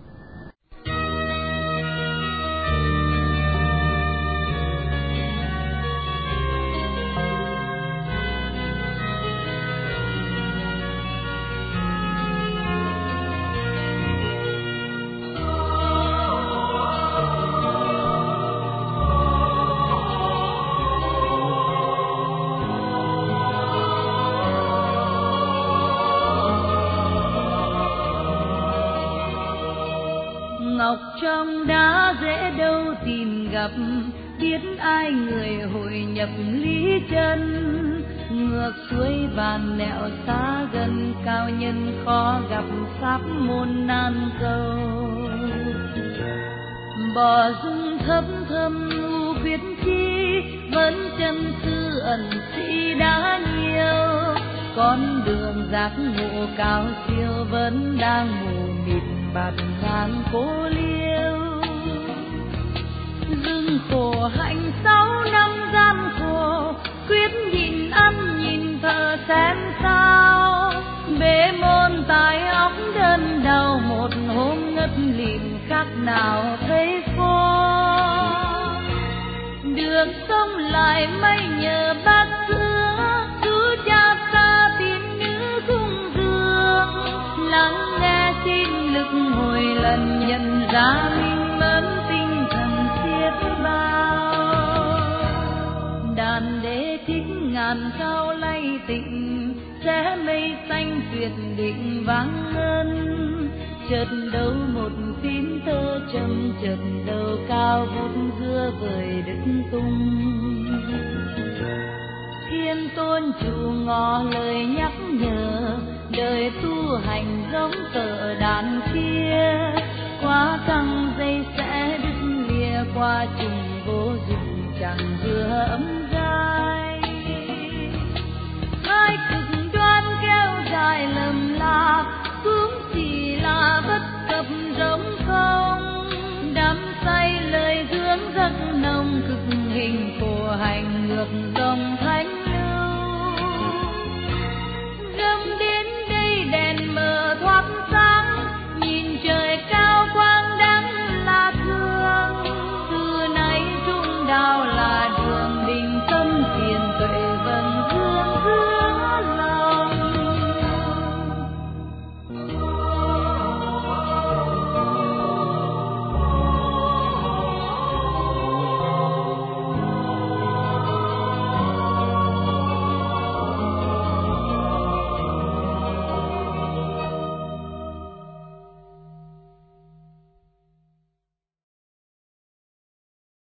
Ngọc trong đá dễ đâu tìm gặp, biết ai người hội nhập lý chân. Ngược xuôi bàn nẻo xa gần, cao nhân khó gặp pháp môn nan cầu. Bỏ dung thấp thâm u biết chi, vẫn chân sư ẩn sĩ đã nhiều. Con đường giác ngộ cao siêu vẫn đang mù mịt bạt ngàn cô liêu. Dừng khổ hạnh sáu năm gian khổ, quyết nhịn ăn nhìn thở xem sao. Bế môn tai óc đơn đầu, một hôm ngất lịm khác nào thấy khô. Được sống lại may nhờ bác xưa, cứu cha ta tín nữ cung dương. Lắng nghe xin lực hồi lần, nhận ra minh mẫn tinh thần xiết bao. Đàn đế thích ngàn cao lay tịnh, sẽ mây xanh tuyệt định vang ngân. Chợt đâu một phím thơ trầm, chợt đâu cao vút giữa vời đất tung. Thiên tôn chủ ngỏ lời nhắc nhở, đời tu hành giống tờ đàn kia. Quá căng dây sẽ đứt lìa, qua trùng vô dụng chẳng vừa ấm